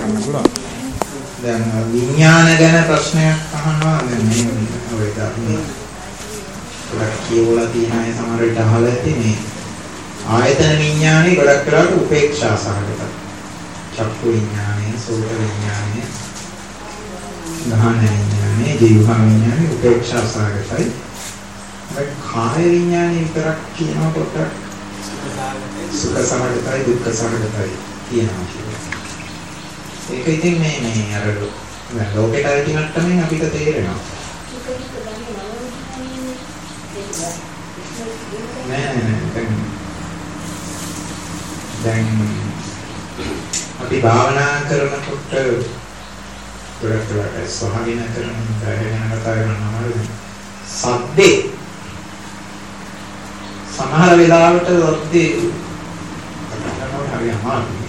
කරන්න පුළුවන්. දැන් විඥාන ගැන ප්‍රශ්නයක් අහනවා දැන් මේ ඔය ධර්මයේ ගොඩක් කියවලා තියෙන අය සමහර විට අහලා ඇති මේ ආයතන විඥානේ ගොඩක් වෙලාවට උපේක්ෂා සහගතයි. චක්කු විඥානේ, සෝත විඥානේ, ගාහන විඥානේ, ජීවහා විඥානේ උපේක්ෂා සහගතයි. ඒ කාය විඥානේ විතරක් කියනකොට සුඛ සහගතයි, දුක්ඛ සහගතයි කියනවා. ඒක ඉතින් මේ අර ලෝකයට ඇති මට්ටමින් අපිට තේරෙනවා. නෑ දැන් අපි භාවනා කරනකොට ගොඩක් සහගින කරන බැහැගෙන කතා කරනවා සද්දේ සමහර වෙලාවට සද්දේ කරනකොට හරි අමාරුයි.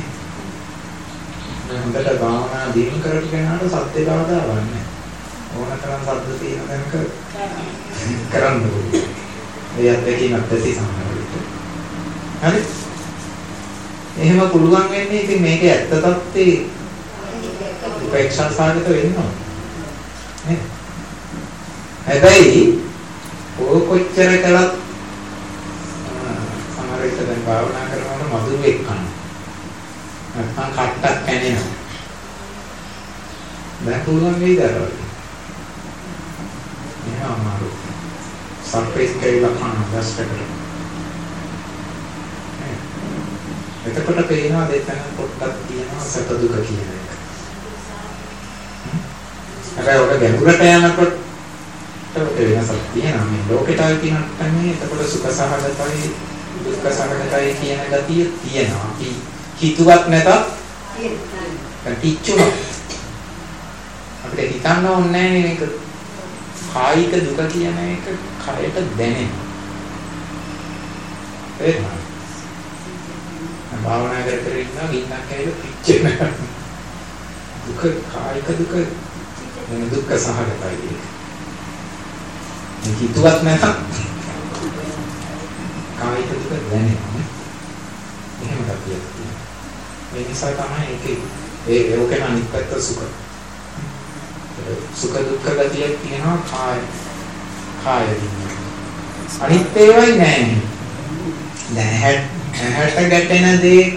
හොඳට භාවනා දිනු කරපු කෙනාට සද්දේ බාධාවක් නැහැ. ඕනතරම් සද්ද තියෙන තැනක කරන්න ඕනේ. ඒ අත්දැකීම් අත්දැකී සමහර විට. හරි. එහෙම පුළුවන් වෙන්නේ ඉතින් මේක ඇත්ත තත්ත්වේ උපේක්ෂා සාගත වෙන්න ඕනේ. නේද? හැබැයි කොච්චර කළත් සමහර විට දැන් භාවනා කරනකොට මధుරෙක් කනවා. නැත්නම් කට්ටක් කැනෙනවා. දැන් පුළුවන් වෙයිද අර වගේ? එහෙනම් අමාරු. සර්ප්‍රයිස් කියලා කන දැස්කට. එතකොට පේනවා දෙතන පොට්ටක් තියෙනවා සැප දුක කියන එක. හැබැයි ඔක ගැඹුරට යනකොට ඔක වෙනසක් තියෙනවා. මේ ලෝකෙටයි කියනට මේ එතකොට සුඛ සහගතයි දුක්ඛ සහගතයි කියන ගතිය තියෙනවා. අපි හිතුවත් නැතත් පිච්චුණා. අපිට හිතන්න ඕනේ නැහැ මේක කායික දුක කියන එක කයට දැනෙනවා. ඒක භාවනා කර ඉන්නවා ගින්නක් ඇවිල්ලා පිච්චෙනවා. දුක කායික දුක වෙන දුක්ඛ සහගතයි. මේ හිතුවත් නැතත් කායික දුක දැනෙනවා. එහෙම ගතියක් තියෙනවා. ඒ නිසා තමයි ඒකේ ඒකේ අනිත් පැත්ත සුඛ. සුඛ දුක්ඛ ගතියක් තියෙනවා කාය විඤ්ඤාණය. අනිත් ඒවායි නෑ. දැන් හැට ගැටෙන දෙයක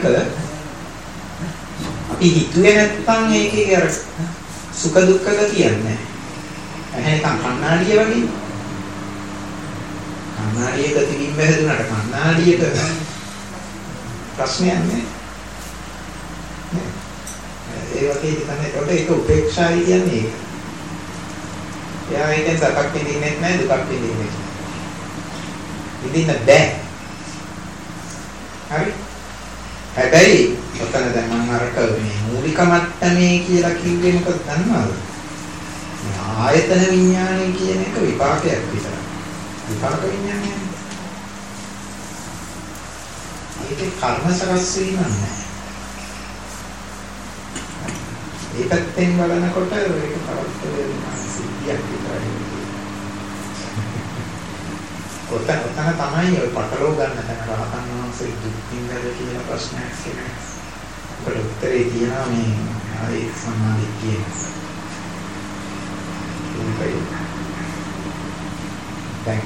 අපි හිතුවේ නැත්නම් ඒකේ අර සුඛ දුක්ඛ ගතියක් නෑ. එහෙනම් කණ්ණාඩිය වගේ. කණ්ණාඩිය ගතියින් බැහැදුනට කණ්ණාඩියක ප්‍රශ්නයක් නෑ. ඒ වගේ තමයි ඒක උපේක්ෂායි කියන්නේ ඒක. එයා ඒකෙන් සැපක් විඳින්නෙත් නැහැ දුකක් විඳින්නෙත් නැහැ. විඳින්න බෑ. හරි? හැබැයි ඔතන දැන් මම අරක මේ මූලික මට්ටමේ කියලා කිව්වේ මොකද දන්නවද? ආයතන විඥානය කියන එක විපාකයක් විතරයි. විපාක විඥානය. ඒකේ කර්ම සකස් වීම නැහැ. ඒ පැත්තෙන් බලනකොට ඒක තවත් සිද්ධියක් විතරයි. ඔතන තමයි ඔය පටලව ගන්න තැන රහතන් වහන්සේ දුක් විඳලා කියන ප්‍රශ්නයක් තියෙනවා. අපේ උත්තරේ තියෙනවා මේ ආයේ සමාධි කියන. දැන්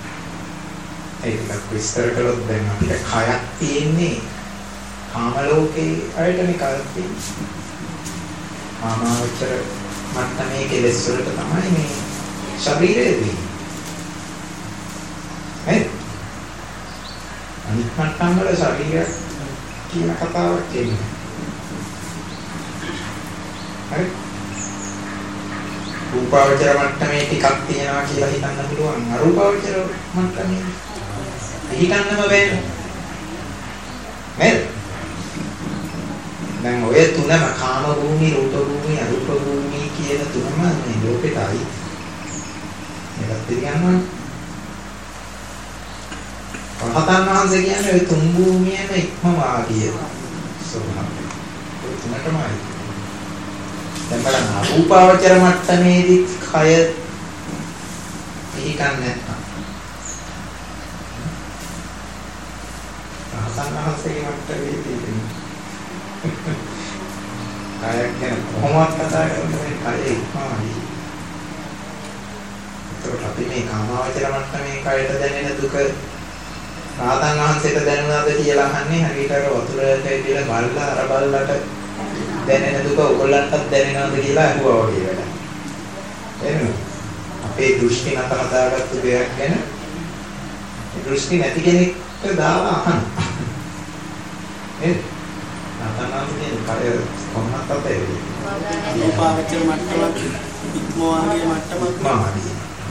ඒක විස්තර කළොත් දැන් අපිට කයක් තියෙන්නේ කාම ලෝකේ අයතනේ කයක් තියෙන්නේ. කාමාවචර මට්ටමේ කෙලෙස් වලට තමයි මේ ශරීරය දෙන්නේ. නේද? අනිත් මට්ටම් වල ශරීරය කියන කතාවක් තියෙනවා. හරි? රූපාවචර මට්ටමේ ටිකක් තියෙනවා කියලා හිතන්න පුළුවන්. අරූපාවචර මට්ටමේ හිතන්නම බැහැ. නේද? දැන් ඔය තුනම කාම භූමි, රූප භූමි, අරූප භූමි කියන තුනම මේ ලෝකෙටයි. මේකත් කියනවා. රහතන් වහන්සේ කියන්නේ ඔය තුන් භූමියම ඉක්මවා ගිය ස්වභාවය. ඔය තුනටමයි. දැන් බලන්න රූපාවචර මට්ටමේදී කය පිළිකන්නේ නැත්නම් රහතන් වහන්සේගේ මට්ටමේදී කායක් ගැන කොහොමවත් කතා කරන්නේ කය ඉක්මවයි. ඒකට අපි මේ කාමාවචර මට්ටමේ කයට දැනෙන දුක රාතන් වහන්සේට දැනුණාද කියලා අහන්නේ හරියට අර වතුරට ඇවිල්ලා බල්ලා අර බල්ලට දැනෙන දුක ඔයගොල්ලන්ටත් දැනෙනවද කියලා අහුවා වගේ වැඩක්. එහෙනම් අපේ දෘෂ්ටි නැතම දාගත්තු දෙයක් ගැන දෘෂ්ටි නැති කෙනෙක්ට දාලා අහන්න. රාතන් වහන්සේ කය කොහොමද අපේ ලෝපාවචර මට්ටමක් ඉක්මවාගේ මට්ටමක් මාදී.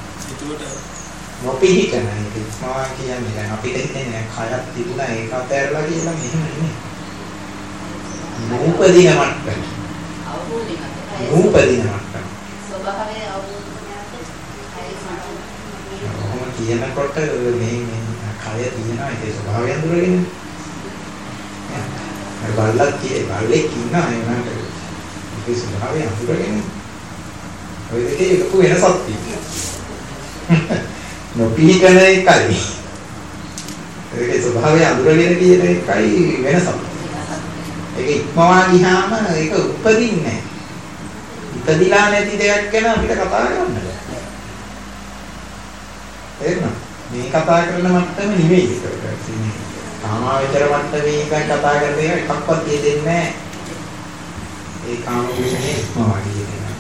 නොපිහිටන එක ඉක්මවා කියන්නේ දැන් අපිට හිතෙන්නේ කයක් තිබුණා ඒක අතහැරලා කියලා මෙහෙම නෙමෙයි. නූපදින මට්ටම. නූපදින මට්ටම. ස්වභාවයේ අවබෝධයක් කොහොම කියනකොට මේ කය තියෙනවා ඒකේ ස්වභාවය අඳුරගෙන. බල්ලක් බල්ලෙක් ඉන්නා ඒනට ඒකේ ස්වභාවය අඳුරගෙන. ඔය දෙකේ ලොකු වෙනසක් තියෙනවා. නොපිහිටන එකයි. ඒකේ ස්වභාවය අඳුරගෙන කියන එකයි වෙනසක්. ඒක ඉක්මවා ගියාම ඒක උපදින්නේ නැහැ. ඉපදිලා නැති දෙයක් ගැන අපිට කතා කරන්න බෑ. එහෙනම් මේ කතා කරන මට්ටම නෙවෙයි ඒක. කාමාවචර මට්ටමේ ඉඳන් කතා කරන එක එකක්වත් දෙන්නේ නැහැ. ඒ කාම විශ්නේ ඉක්මවා ගියේ.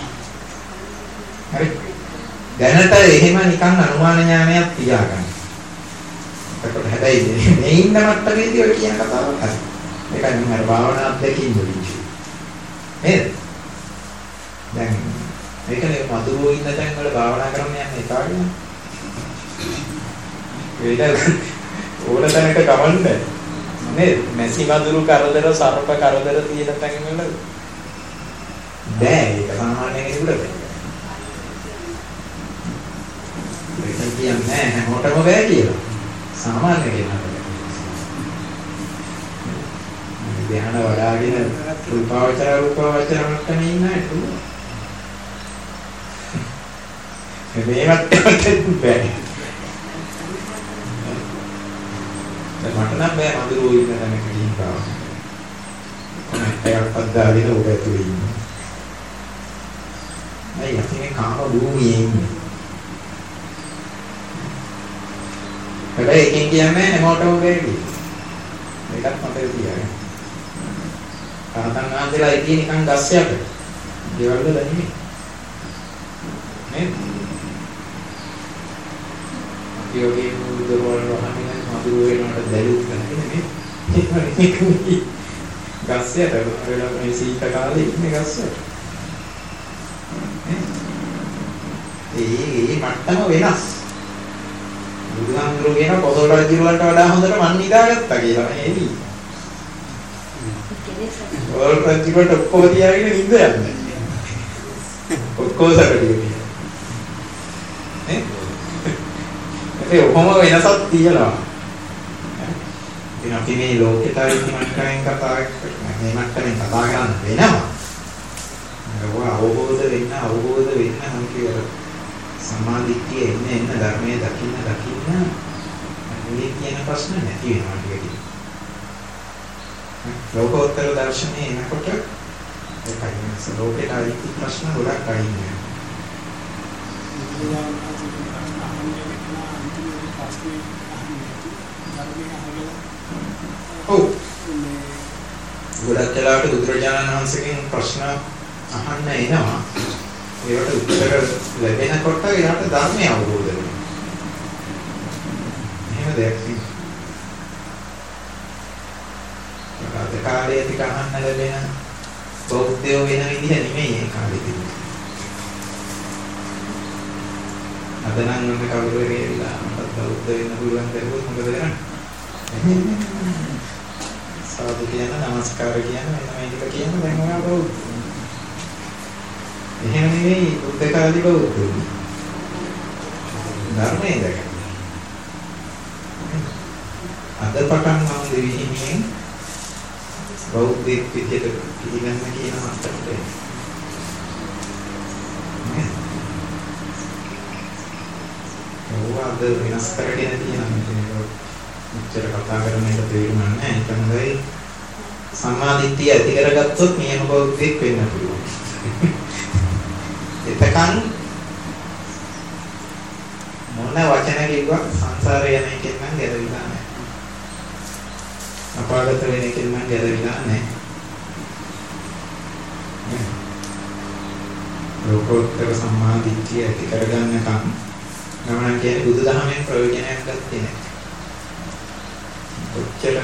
හරි. දැනට එහෙම නිකන් අනුමාන ඥානයක් තියාගන්න. එතකොට හැබැයි මේ ඉන්න මට්ටමේදී ඔය කියන කතාවක් හරි. ඒකයි මම අර භාවනා අධ්‍යක්ෂින් වලින්. නේද? දැන් මේකනේ මధుරෝ ඉන්න තැන් වල භාවනා කරන්න යන්නේ එපාගෙන. ඒක ඕන තැනක ගමන්නේ. නේද? මැසි මధుරු කරදර සර්ප කරදර තියෙන තැන් වල බෑ ඒක සාමාන්‍ය කෙනෙකුට බෑ. ඒක කියන්නේ හැමෝටම බෑ කියලා. සාමාන්‍ය කෙනාට. ධ්‍යාන වඩාගෙන රූපාවචර මට්ටමේ ඉන්න අය පුළුවන්. මේවත් බෑ. මට නම් බෑ මధుරෝ ඉන්න තැනක ගිහින් පාවා. කොහොමද පද්දාගෙන ඔබ ඇතුලේ ඉන්නේ. අය යන්නේ කාම භූමියේ ඉන්නේ. හැබැයි එකෙන් කියන්නේ හැමෝටම බැරි. මේකත් මතක තියාගන්න. රහතන් වහන්සේලා ඉතින් නිකන් ගස්යක්. දේවල් වල නෙමෙයි. නේද? අපි ඔගේ මුදුවල වහන්නේ මధుර වෙනවට දැලුත් නැහැ නෙමෙයි. ගස්යට වෙලා මේ සීත කාලේ ඉන්නේ ගස්යට. ඒ මට්ටම වෙනස්. බුදුහාමුදුරුවෝ කියන පොසොල් රජුලන්ට වඩා හොඳට මන් නිදාගත්තා කියලා නේද? පොසොල් රජුලට ඔක්කොම තියාගෙන නිින්ද යන්නේ. ඔක්කොම සැපටියි. නේ? ඒ ඔක්කොම වෙනසක් තියෙනවා. ඉතින් අපි මේ ලෝකෙට මට්ටමින් කතා මේ මට්ටමින් කතා කරන්න වෙනවා. ඒක අවබෝධ වෙන්න නම් කියලා සමාධිත්‍ය එන්න ධර්මයේ දකින්න මේ කියන ප්‍රශ්න නැති වෙනවා ටික. ලෝකෝත්තර දර්ශනයේ එනකොට ඒකයි ලෝකේට අයිති ප්‍රශ්න ගොඩක් අයින්නේ. ඔව්. ගොඩක් වෙලාවට බුදුරජාණන් වහන්සේගෙන් ප්‍රශ්න අහන්න එනවා. ඒකට උත්තර ලැබෙනකොට ඊට ධර්මය අවබෝධ වෙනවා. එහෙම දෙයක් තියෙනවා. අද කාලේ ටික අහන්න ලැබෙන බෞද්ධයෝ වෙන විදිහ නෙමෙයි ඒ කාලේ තිබුණේ. අද නම් මම කවුරු හරි ඇවිල්ලා මට බෞද්ධ වෙන්න පුළුවන් දරුවෝ මොකද කරන්නේ? සාදු කියන නමස්කාර කියන මෙන්න මේ ටික කියන දැන් ඔයා බෞද්ධ. එහෙම නෙවෙයි බුද්ධ කාලේ බෞද්ධ. ධර්මයේ දැක. අද පටන් මම දෙවිහිමියෙන් බෞද්ධෙක් විදියට පිළිගන්න කියන මතකද? ඔව්වාද වෙනස් කරගෙන තියෙනවා මේක. උච්චර කතා කරන එක තේරුම් නැහැ. ඒක හොඳයි. සම්මාදිට්ඨිය ඇති කරගත්තොත් නියම බෞද්ධයෙක් වෙන්න පුළුවන්. එතකන් මොන වචන කිව්වත් සංසාරේ යන එකෙන් නම් ගැලවිලා නැහැ. අපාගත වෙන එකෙන් නම් ගැලවිලා නැහැ. ලෝකෝත්තර සම්මාදිට්ඨිය ඇති කරගන්නකම් ගමන කියන්නේ බුදුදහමෙන් ප්‍රයෝජනයක් ගත්තේ නැහැ. කොච්චර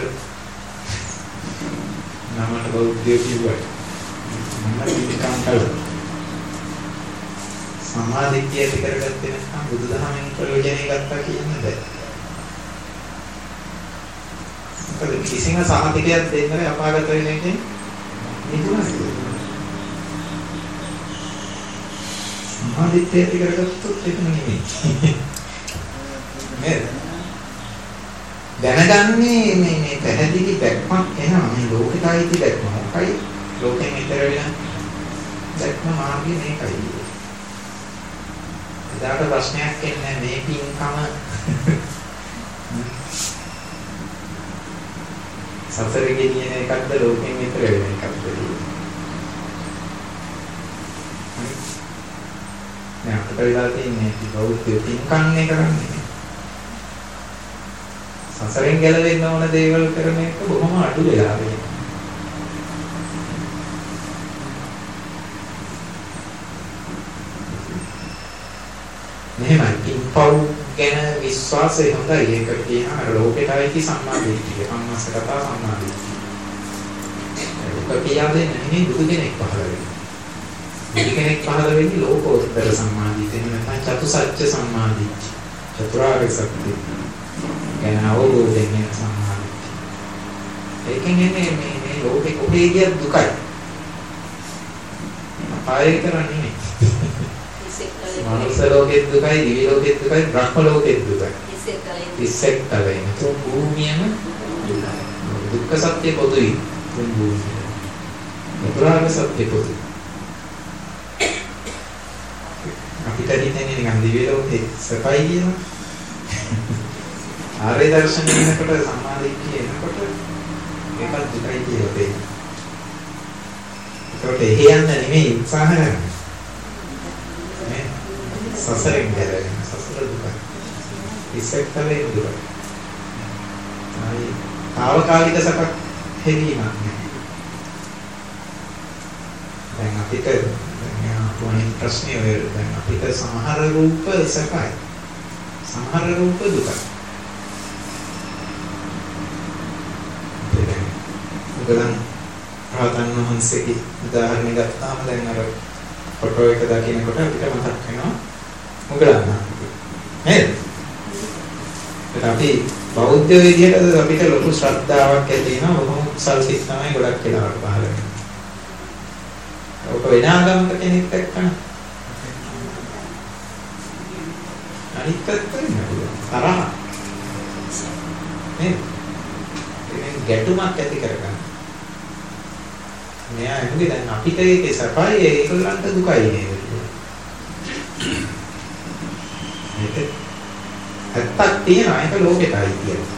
නමට බෞද්ධය කිව්වට මම පිටිකම් කළා. සම්මාදිට්ඨිය ඇති කරගත්තේ නැත්නම් බුදුදහමෙන් ප්‍රයෝජනය ගත්තා කියන්නේ බෑ. මොකද කිසිම සහතිකයක් දෙන්න බෑ අපාගත වෙන එකෙන් නිදුණා. සම්මාදිට්ඨිය ඇති කරගත්තොත් ඒක නෙමෙයි. නේද? දැනගන්නේ මේ පැහැදිලි දැක්මක් එනවා මේ ලෝකෙට ආйти දැක්ම. මොකයි ලෝකෙන් ඈතර වෙන දැක්ම මාර්ගය මේකයි. එදාට ප්‍රශ්නයක් එන්නේ මේ පින්කම සසරේ ගෙනියන එකක්ද ලෝකෙන් ඈතර වෙන එකක්ද? නෑ අපිට වෙලා තියෙන්නේ බෞද්ධ පින්කම්නේ කරන්නේ. සසරෙන් ගැලවෙන්න ඕන දේවල් කරන එක බොහොම අඩු වෙලා වෙනවා. මෙහෙමයි පින්පව් ගැන විශ්වාසය හොඳයි. ඒකට කියනවා ලෝකෙට ආйти සම්මාදිට්ඨිය. සම්මාසගතා සම්මාදිට්ඨිය. ඒක කියන්නේ නෙමෙයි බුදු කෙනෙක් පහළ වෙන්නේ. බුදු කෙනෙක් පහළ වෙන්නේ ලෝකෝත්තර සම්මාදිට්ඨිය. නැත්නම් චතුසත්‍ය සම්මාදිට්ඨිය. චතුරාර්ය සත්‍ය ගැන අවබෝධයෙන් වෙන සම්මාදිට්ඨිය. ඒකෙන් එන්නේ මේ ලෝකේ කොහේ ගියත් දුකයි. අපාය කරන්නේ නෙමෙයි. මනුෂ්‍ය ලෝකෙත් දුකයි, දිවි ලෝකෙත් දුකයි, බ්‍රහ්ම ලෝකෙත් දුකයි. ඉස්සෙක් තලයි. තුන් භූමියම දුක්ඛ සත්‍ය පොදුයි. තුන් භූමිය. චතුරාර්ය සත්‍ය පොදුයි. අපිට හිතන්නේ නිකන් දිවි ලෝකේ සපයි කියනවා. ආර්ය දර්ශනය එනකොට සම්මාදිට්ඨිය එනකොට මේකත් දුකයි කියලා තේරෙනවා. ඒකට එහෙ යන්න නෙමෙයි උත්සාහ කරන්නේ. නේ? සසරෙන් ගැලවෙන්න සසර දුකයි. ඉස්සෙක්තලේ දුකයි. ආයි తాවකාලික සකක් හැදීමක් නේ. දැන් අපිට මේ ප්‍රශ්නේ වෙයි දැන් අපිට සමහර රූප සකයි. සමහර රූප දුකයි. උගලන් රහතන් වහන්සේගේ උදාහරණ ගත්තාම දැන් අර ෆොටෝ එක දකිනකොට අපිට මතක් වෙනවා උගලන් නේද? ඒක අපි බෞද්ධ විදියට අපිට ලොකු ශ්‍රද්ධාවක් ඇති වෙනවා. බොහොම සල්සිත තමයි ගොඩක් වෙලාවට පහළ වෙන්නේ. ඔක වෙන ආගමක කෙනෙක් එක්කන අනිත් පැත්තට තරහ නේද? ගැටුමක් ඇති කරගන්න. මෙයා එන්නේ දැන් අපිට ඒකේ සපයි ඒකලන්ට දුකයි නේද? ඒක ඇත්තක් තියෙනවා ඒක ලෝකෙටයි කියනවා.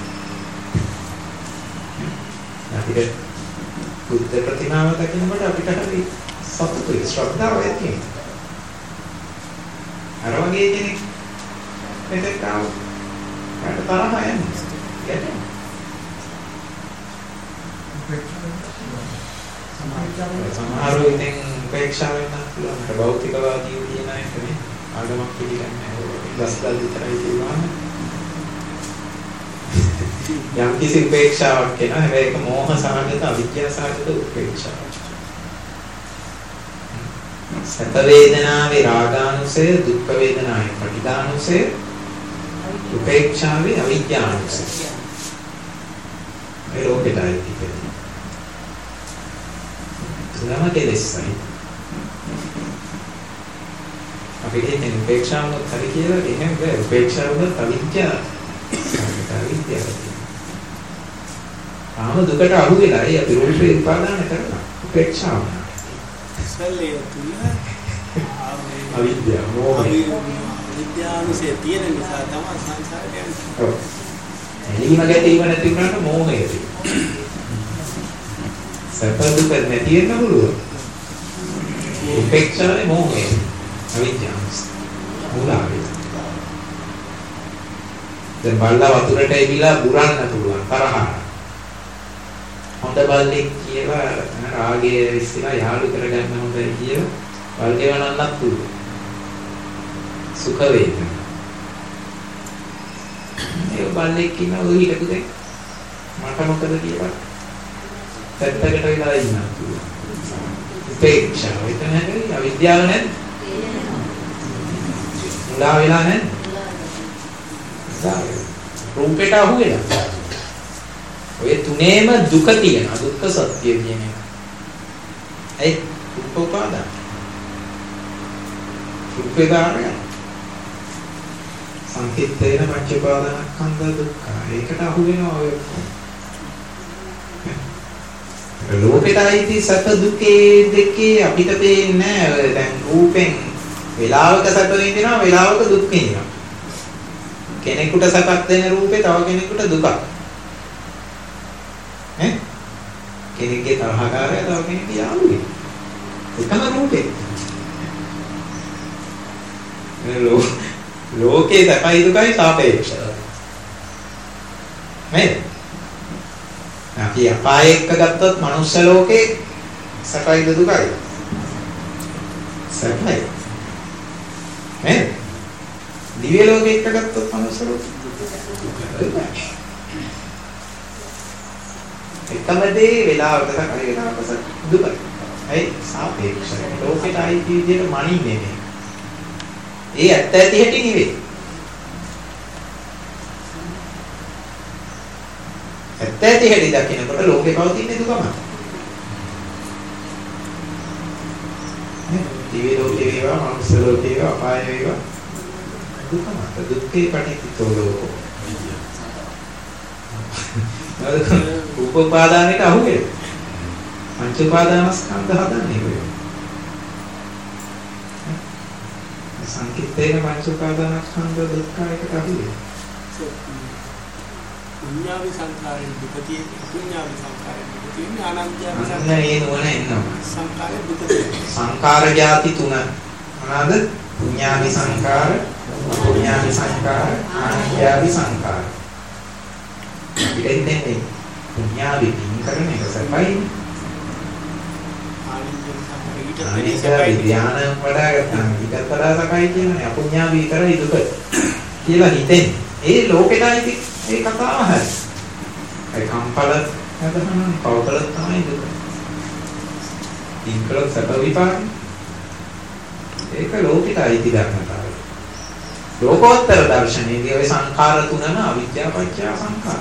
අපිට බුද්ධ ප්‍රතිමාව දකිනකොට අපිට හරි සතුටුයි ශ්‍රද්ධාව ඇති වෙනවා. අර වගේ කෙනෙක් මෙතෙක් ආව මට තරහ යන්නේ. ගැටෙනවා. සමහරව ඉතින් උපේක්ෂාවෙන් නම් පුළුවන් භෞතිකවාදී කියන එක නේ ආගමක් පිළිගන්නේ නැහැ. දස්කල් විතරයි කියනවා. යම් කිසි උපේක්ෂාවක් එනවා. හැබැයි ඒක මෝහ සහගත අවිද්‍යාව සහගත උපේක්ෂාවක්. සත වේදනාවේ රාගානුසය, දුක්ඛ වේදනාවේ පටිඝානුසය, උපේක්ෂාවේ අවිද්‍යානුසය. මේ ලෝකෙටයි තියෙන්නේ. තුනම කෙලෙසයි. අපි කියන්නේ උපේක්ෂාව මොකක්ද කියලා එහෙම බෑ. උපේක්ෂාව අවිද්‍යාව. අවිද්‍යාව. ආම දුකට අහු වෙලායි අපි රූපේ උපාදාන කරනවා. උපේක්ෂාව. ඉස්සල්ලේ තුන අවිද්‍යාව. මොහේ. විද්‍යානුසය තියෙන නිසා තමයි සංසාරේ යන්නේ. ඔව්. එළිම ගැටීම නැති වුණාට මොහේ තියෙනවා. සැප දුක නැති වෙන්න පුළුවන්. උපේක්ෂාවේ මොහේ අවිද්‍යාව මුලාවේ. දැන් බල්ලා වතුරට එවිලා බුරන්න පුළුවන් තරහ. හොඳ බල්ලෙක් කියලා රාගයේ විශ්ලා යාළු කරගන්න හොඳයි කියලා බල් ගෙවන්නත් පුළුවන්. සුඛ වේදනා. ඒ බල්ලෙක් ඉන්න ඔය හිටපු දෙයක් මට මොකද කියලා පැත්තකට වෙලා ඉන්නවා. උපේක්ෂාව එතන හැදෙන්නේ අවිද්‍යාව නැද්ද? මුලා වෙලා නැද්ද? රූපයට අහු වෙලා. ඔය තුනේම දුක තියෙනවා. දුක්ඛ සත්‍ය කියන එක. ඒ උපපාදා. උපේදාරය. සංකිට්ඨේන පංචපාදනස්කන්ධ දුක්ඛ. ඒකට අහු වෙනවා ඔය. ලෝකෙටයි සැප දුකේ දෙකේ අපිට පේන්නේ නැහැ. දැන් රූපෙන් වේලාවක සැප විඳිනවා වේලාවක දුක් විඳිනවා. කෙනෙකුට සැපක් දෙන රූපේ තව කෙනෙකුට දුකක්. කෙනෙක්ගේ තරහකාරය තව කෙනෙක්ගේ යාළුවෙක්. එකම රූපේ. ලෝකේ සැපයි දුකයි සාපේක්ෂයි. නේද? අපි අපාය එක්ක ගත්තොත් මනුෂ්‍ය ලෝකේ සැපයිද දුකයි? සැපයි. නේද? දිව්‍ය ලෝකේ එක්ක ගත්තොත් මනුෂ්‍ය ලෝකේ දුකයි. එකම දේ වෙලාවක සැපයි වෙලාවක දුකයි. ඒ සාපේක්ෂයි. ලෝකෙට ආයිති විදියට මනින්නේ නේ. ඒ ඇත්ත ඇති හැටි නෙවෙයි. ඇත්ත ඇති හැටි දකිනකොට ලෝකේ පවතින දුකම. දිව්‍ය ලෝකේ වේවා, මනුස්ස ලෝකේ වේවා, අපාය වේවා දුකම. දුක්ඛේ පටිච්චෝ ලෝකෝ. උපපාදානෙට අහු වෙනවා. පංච උපාදානස්කන්ධ හදන්නේ කොහොමද? සංකිට්ඨේන පංච උපාදානස්කන්ධ දුක්ඛයකට අහු වෙනවා. පුඤ්ඤාවි සංඛාරේ දුකතිය පුඤ්ඤාවි සංඛාරේ දුකතිය ආනන්දයාවි සංඛාරේ නුවණ එනවා. සංඛාරේ දුකතිය සංඛාර જાති තුන මොනවාද? පුඤ්ඤාවි සංඛාර, පුඤ්ඤාවි සංඛාර, ආනන්දයාවි සංඛාර. ඉතින් පුඤ්ඤාවි කරන එක සපයි. ආනන්දයාවි ධ්‍යාන වඩා ගන්න. ඊටත් වඩා සපයි කියන්නේ අපුඤ්ඤාවි කරයි දුක කියලා හිතෙන්නේ. ඒ ලෝකෙටයි ඒ කතාව හරි. ඒ කම්පල නැදහම පවකල තමයි දුක. ඉන්කල සැප විපාක. ඒක ලෝකෙටයි තියන්නතාවය. ලෝකෝත්තර දර්ශනයේදී ඔය සංඛාර තුනම අවිද්‍යාව පත්‍ය සංඛාර.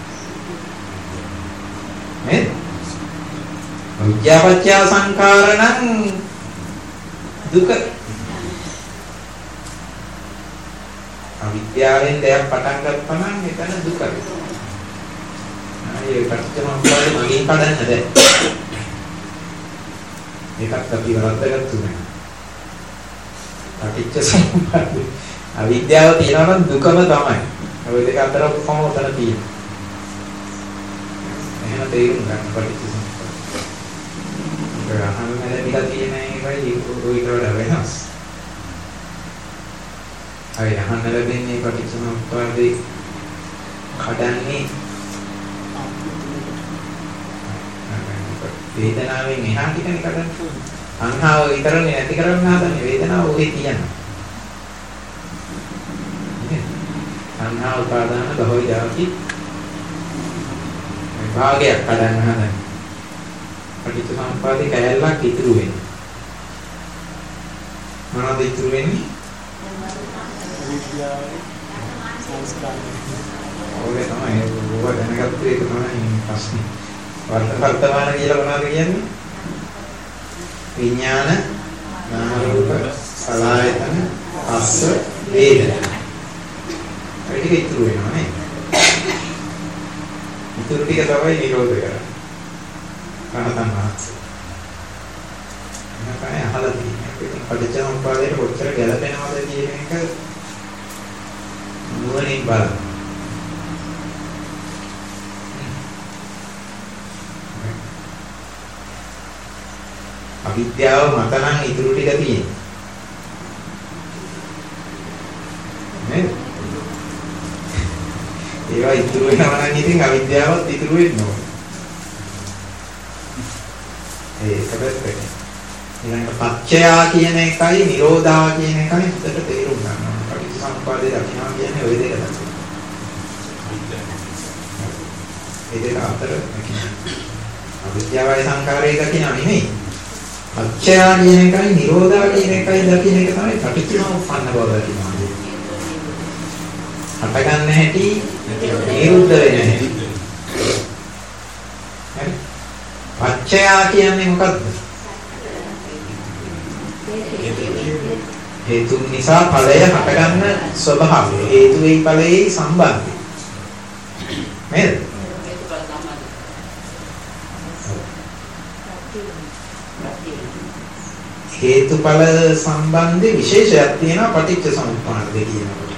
නේද? අවිද්‍යාව පත්‍ය සංඛාර නම් දුක. අවිද්‍යාවෙන් දෙයක් පටන් ගත්තා නම් එතන දුකයි. ආයේ පටිච්චසමුප්පාදේ මගෙන් කඩන්න බැහැ. ඒකත් අපි වරද්දගත්තු නෑ. පටිච්චසමුප්පාදේ අවිද්‍යාව තියනවා නම් දුකම තමයි. ඔය දෙක අතර කොහොම උතන තියෙන්නේ. එහෙම තේරුම් ගන්න පටිච්චසමුප්පාදේ. ඒක අහන්න ලැබිලා තියෙන එකයි ඔයිට වඩා වෙනස්. අය අහන්න ලැබෙන්නේ පටිච්චසමුප්පාදේ කඩන්නේ වේදනාවෙන් එහා ටිකනේ කඩන්නේ. සංහාව විතරනේ නැති කරන්න හදන්නේ වේදනාව ඔහේ තියෙනවා. සංහා උපාදාන බහුව જાති භාගයක් කඩන්න හදන්නේ. පටිච්චසමුප්පාදේ කැලලක් ඉතුරු වෙන්නේ. මොනවද ඉතුරු වෙන්නේ? ඔය තමයි ඔබ දැනගත්ත එක තමයි ප්‍රශ්නේ. වර්තමාන කියලා මොනවද කියන්නේ? විඥාන, නාම රූප, සලආයතන, පස්ස, වේදනා. ඒ ටික ඉතුරු වෙනවා නේ. ඉතුරු ටික තමයි නිරෝධ කරන්නේ. රහතන් වහන්සේ. මම අහලා තියෙනවා. ඉතින් පටිච්චසමුප්පාදයට කොච්චර ගැළපෙනවද කියන එක නුවණින් බලන්න. අවිද්‍යාව මත නම් ඉතුරු ටික තියෙන්නේ. නේද? ඒවා ඉතුරු වෙනවා නම් ඉතින් අවිද්‍යාවත් ඉතුරු වෙන්න ඕනේ. ඒක පැත්තට. ඊළඟට පච්චයා කියන එකයි නිරෝධා කියන එකයි හොඳට තේරුම් ගන්න ඕනේ. පටිච්චසමුප්පාදේ දකිනවා කියන්නේ ওই දෙක තමයි. ඒ දෙක අතර අවිද්‍යාවයි සංකාරය දකිනා නෙමෙයි. පච්චයා කියන එකයි නිරෝධා කියන එකයි දකින එක තමයි පටිච්චසමුප්පන්න බව දකිනවා. හටගන්න හැටි නිරුද්ධ වෙන හැටි. හරි. පච්චයා කියන්නේ මොකද්ද? හේතු නිසා ඵලය හටගන්න ස්වභාවය. හේතුයි ඵලයේ සම්බන්ධය. නේද? හේතුඵල සම්බන්ධ විශේෂයක් තියෙනවා පටිච්ච සමුප්පාද දෙකියනකොට.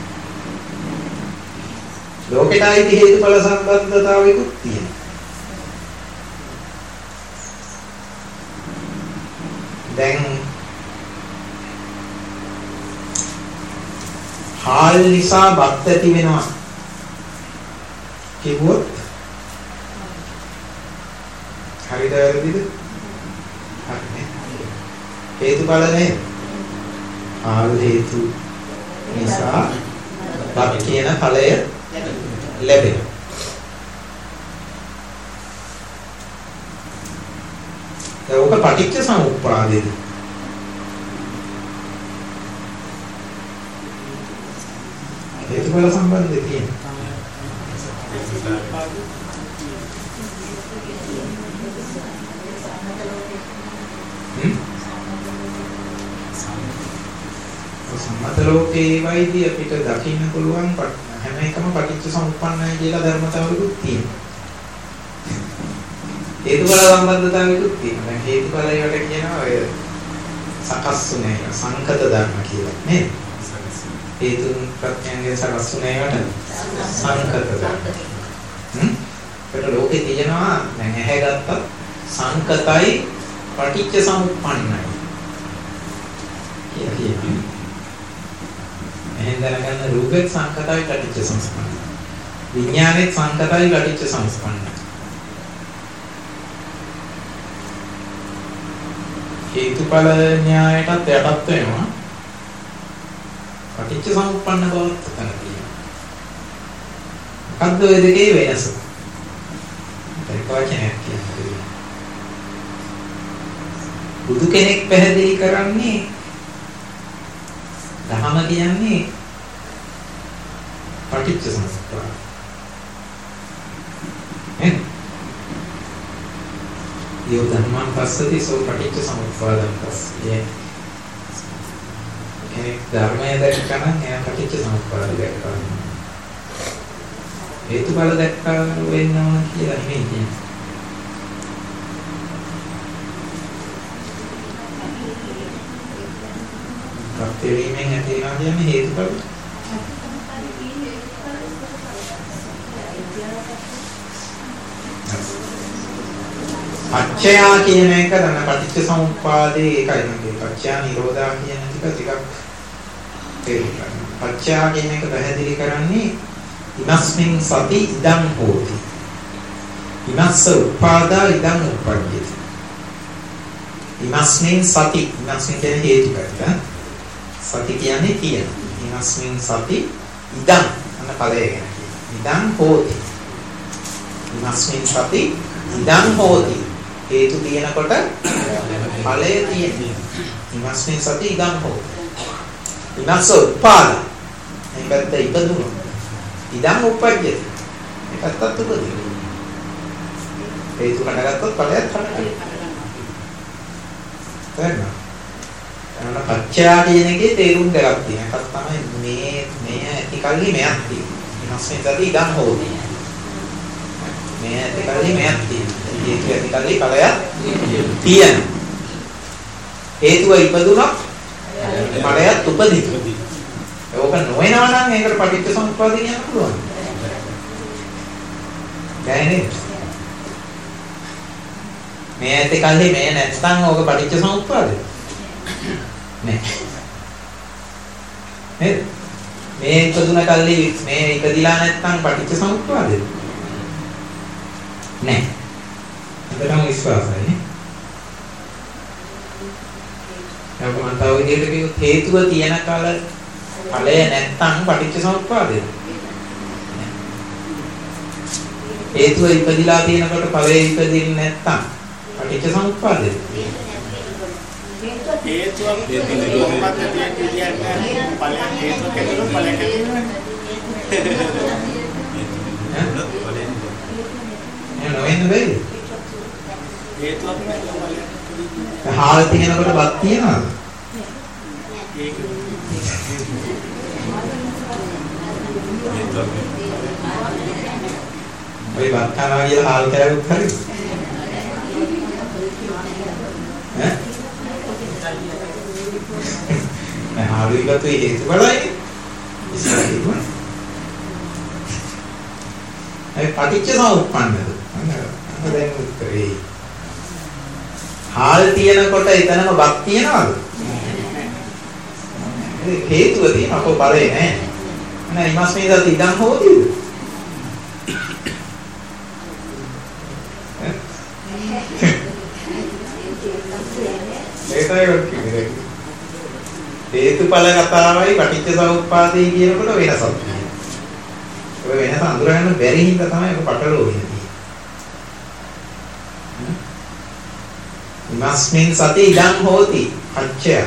ලෝකෙටයි හේතුඵල සම්බන්ධතාවයකුත් තියෙනවා. දැන් හාල් නිසා බත් ඇති වෙනවා කිව්වොත් හරිද වැරදිද? හරි. හේතුඵල නේද? හාල් හේතු නිසා බත් කියන ඵලය ලැබෙනවා. ඒක පටිච්ච සමුප්පාදේද? හේතුඵල සම්බන්ධය තියෙනවා. සම්මත ලෝකේ වයිදී අපිට දකින්න පුළුවන් හැම එකම පටිච්ච සමුප්පන්නයි කියලා ධර්මතාවයකුත් තියෙනවා. හේතුඵල සම්බන්ධතාවයකුත් තියෙනවා. දැන් හේතුඵලයට කියනවා ඔය සකස් වුනේ සංකත ධර්ම කියලා නේද? හේතුන් ප්‍රත්‍යයන්ගේ සකස් වුනේකට සංකත ධර්ම. ඒකට ලෝකේ තියෙනවා දැන් ඇහැ ගත්තත් සංකතයි පටිච්ච සමුප්පන්නයි කියලා කියනවා. එහෙන් දැනගන්න රූපෙත් සංකතයි පටිච්ච සමුප්පන්නයි. විඥානෙත් සංකතයි පටිච්ච සමුප්පන්නයි. හේතුඵල න්‍යායයටත් යටත් වෙනවා. පටිච්ච සමුප්පන්න බවත් උතන තියෙනවා. මොකද්ද ඔය දෙකේ වෙනස? ඒක වචනයක් කියන්නේ. බුදු කෙනෙක් පැහැදිලි කරන්නේ ධහම කියන්නේ පටිච්ච සමුප්පාද. යෝ ධම්මං පස්සති සෝ පටිච්ච සමුප්පාදං පස්සේ. කෙනෙක් ධර්මය දැක්කම එයා පටිච්ච සමුප්පාද දැක්කා. හේතුඵල දැක්කා වෙන්න ඕන කියලා නෙමෙයි කියන්නේ. ප්‍රත්‍යවීමෙන් ඇති වෙනවා කියන්නේ හේතුඵල. පච්චයා කියන එක තමයි පටිච්ච සමුප්පාදේ ඒකයි නේද? පච්චයා නිරෝධා කියන එක ටිකක් තේරුම් ගන්න. පච්චයා කියන එක පැහැදිලි කරන්නේ ඉමස්මින් සති ඉදං හෝති. ඉමස්ස උපාදා ඉදං උප්පජ්ජති. ඉමස්මින් සති ඉමස්මින් කියන්නේ හේතුඵල. සති කියන්නේ තියෙන. ඉමස්මින් සති ඉදං අන්න ඵලය ගැන කියනවා. ඉදං හෝති. ඉමස්මින් සති ඉදං හෝති. හේතු තියෙනකොට ඵලය තියෙනවා. ඉමස්මින් සති ඉදං හෝති. ඉමස්ස උපාද. මේකට ඉපදුණා. ඉදං උප්පජ්ජති. මේකත් උපදිනවා. හේතු කඩගත්තොත් ඵලයත් කඩගන්නවා. තේරෙනවද? අන්න පච්චයා කියන එකේ තේරුම් දෙකක් තියෙනවා. එකක් තමයි මේ ඇති කල්ලි මෙයක් තියෙනවා. ඉමස්මින් සති ඉදං හෝති. මේ ඇති කල්ලි මෙයක් තියෙනවා. හේතු ඇති කල්ලි ඵලයක් තියෙනවා. හේතුව ඉපදුනොත් ඵලයක් උපදිනවා. ඒක නොවනවා නම් ඒකට පටිච්ච සමුප්පාද කියන්න පුළුවන්. බැහැ නේද? මේ ඇති කල්හි මේ නැත්නම් ඕක පටිච්ච සමුප්පාදේ නෑ නේද මේ ඉපදුන කල්හි මේ ඉපදිලා නැත්නම් පටිච්ච සමුප්පාදේ නෑ එතනම විශ්වාසයි නේ යම් මන්තාව විදිහට කිව්වොත් හේතුව තියෙන කල ඵලය නැත්නම් පටිච්ච සමුප්පාදේ හේතුව ඉපදිලා තියෙනකොට ඵලය ඉපදින්නේ නැත්නම් පටිච්ච සමුප්පාදේ හේතුව කොහොමද කියන්නේ ඵලය හේතුව කෙරුවොත් ඵලය කෙරුවොත් නෝෙන්න බැරි හේතුවක් ඵලය හාල් තියෙනකොට බත් තියනවද ඒක ඔය බත් කනවා කියලා හාල් කෑවොත් හරිද ඈ හාරුයිගත හේතු බලයි ඉස්සරහින් ඒ පටිච්ච සමුප්පන්නද දැන් උත්තරේ හාල් තියනකොට එතනම බත් තියනවද හේතුව තියෙන අපෝ බලේ නෑ නෑ ඉමස්මේ දත් ඉඳන් හොදීද ඒකයි වක්කේ හේතුඵල කතාවයි පටිච්ච සමුප්පාදේ කියනකොට වෙනසක් තියෙනවා ඔය වෙනස අඳුරගන්න බැරි හින්දා තමයි ඔක පටලවෙන්නේ ඉමස්මින් සති ඉදං හෝති අච්චය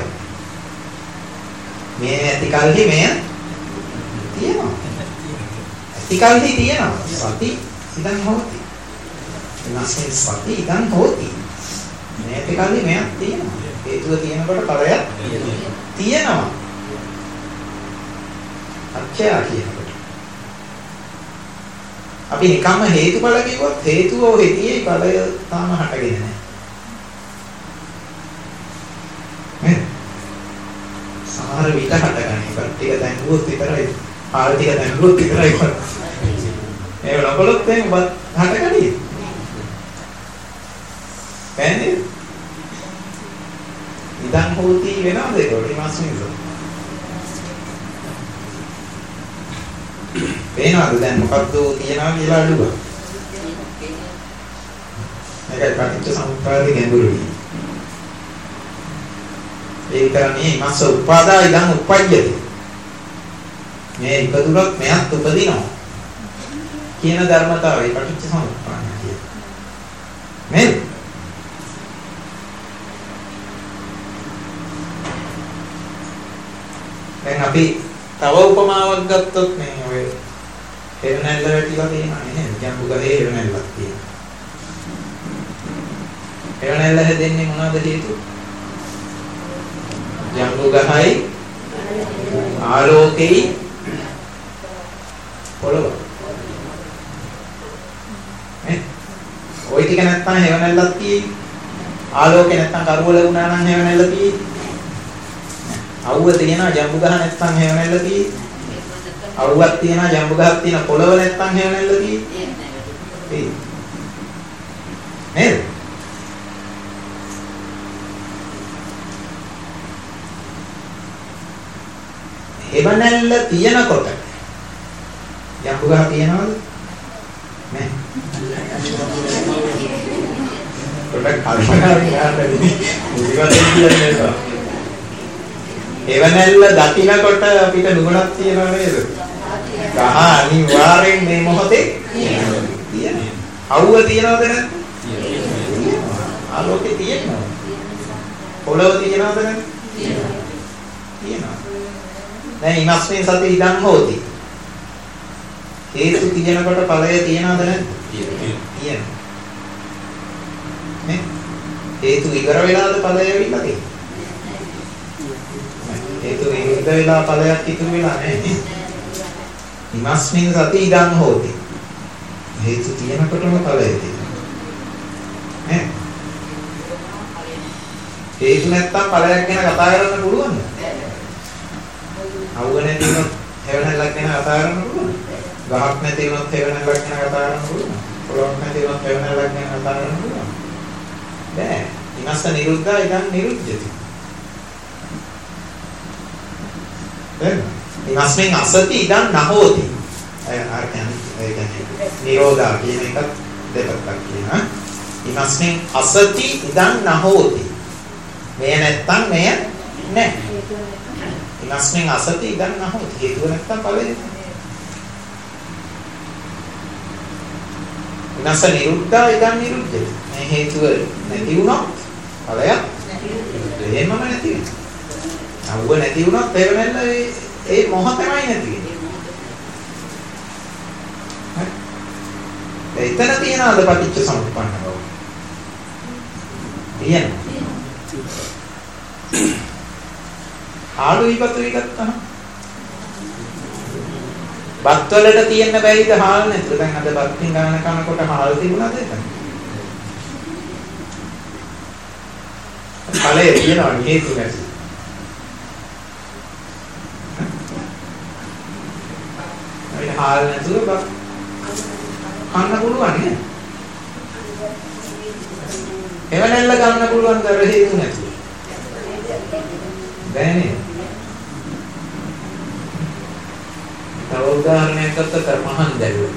මේ ඇති කල්හි මෙය තියෙනවා ඇති කල්හි තියෙනවා සති ඉදං හෝති ඉමස්මින් සති ඉදං හෝති මේ ඇති කල්හි මෙයක් තියෙනවා හේතුව තියෙනකොට ඵලයක් තියෙනවා අච්චය කියනකොට අපි නිකම්ම හේතුඵල කිව්වොත් හේතුව ඔහේ තියෙයි ඵලය තාම හටගෙන නැහැ සමහර විට හටගන්නේ ටික දැන්ගුවොත් විතරයි ආල් ටික දැන්ගුවොත් විතරයි ඒ වලකොලොත් එහෙම හටගන්නේ එන්නේ ඉදන් හොති වෙනවද ඒක රිමාස්මින්ද වෙනවද දැන් මොකද්ද තියනවා කියලා අඩුවා මේක පටිච්ච සමුප්පාදේ ගැඹුරුයි ඒකරණේ මස්ස උපාදා ඉදන් උප්පජ්ජති මේ ඉපදුනොත් මෙයත් උපදිනවා කියන ධර්මතාවය පටිච්ච සමුප්පාදය කියන්නේ නේද දැන් අපි තව උපමාවක් ගත්තොත් මේ ඔය හේවණල්ල වැටිලා තියෙනවා නේද ජම්බු ගහේ හේවණල්ලක් තියෙනවා හේවණල්ල හැදෙන්නේ මොනවද හේතුව ජම්බු ගහයි ආලෝකෙයි පොළොව ඔය ටික නැත්තම් හේවණල්ලක් තියෙයි ආලෝකේ නැත්තම් කරවල වුණා නම් හේවණල්ල තියෙයි අවුව තියෙනවා ජම්බු ගහ නැත්තම් හේවණල්ල තියෙයි අවුවක් තියෙනවා ජම්බු ගහක් තියෙන පොළොව නැත්තම් හේවණල්ල තියෙයි නේද හේවණල්ල තියනකොට ජම්බු ගහ තියනවද නෑ පොඩක් කල්පනාවෙන් ගන්නදී මුලින්ම කියන්නේ නේද හේවණල්ල දකින්නකොට අපිට නුගණක් තියනව නේද ගහ අනිවාර්යෙන් මේ මොහොතේ තියෙනවා අවුව තියනවද නැත්නම් ආලෝකේ තියෙනවා පොළොව තියනවද නැත්නම් තියෙනවා දැන් ඉමස්මින් සති ඉදන් හෝති හේතු තියෙනකොට ඵලය තියනවද නැත්නම් තියෙනවා නේ හේතු ඉවර වෙලාද ඵලය වෙලා තියෙන්නේ හේතු ඉවර වෙලා ඵලයක් ඉතුරු වෙලා නැහැ ඉමස්මින් සති ඉදන් හෝති හේතු තියෙනකොටම ඵලය තියෙනවා නේ හේතු නැත්තම් ඵලයක් ගැන කතා කරන්න පුළුවන්ද අවුව නැති වුණොත් හේවණල්ලක් ගැන කතා කරන්න පුළුවන්. ගහක් නැති වුණොත් හේවණල්ලක් ගැන කතා කරන්න පුළුවන්. පොළොවක් නැති වුණොත් හේවණල්ලක් ගැන කතා කරන්න පුළුවන්. බෑ. ඉමස්ස නිරුද්ධා ඉදන් නිරුද්ධති. දැන් ඉමස්මෙන් අසති ඉදන් නහෝති. අර කියන්නේ නිරෝධා කියන එකත් දෙපැත්තක් කියනවා. ඉමස්මෙන් අසති ඉදන් නහෝති. මෙය නැත්තම් මෙය නැහැ. ඉමස්මෙන් අසති ඉදන් නහෝති. හේතුව නැත්තම් ඵලය. ඉමස්ස නිරුද්ධා ඉදන් නිරුද්ධති. මේ හේතුව නැති වුණොත් ඵලයක් එහෙමම නැති වෙනවා. අවුව නැති වුණොත් එවනෙල්ල ඒ මොහොතමයි නැති වෙන්නේ. එතන තියනවාද පටිච්ච සමුප්පන්න බව? තියෙනවා. ආලු විපතු විගත්තම බත් වලට තියෙන්න බැරිද හාල් නැතුව? දැන් අද බත්ින් ගන්න කනකොට හාල් තිබුණාද එතන? ඵලයේ තියෙනවා හේතු නැති. අපි හාල් නැතුව බත් කන්න පුළුවන් නේ? එවනෙල්ල ගන්න පුළුවන් කර හේතු නැතුව. බෑනේ. තව උදාහරණයක් ගත්තොත් පහන් දැල්ල.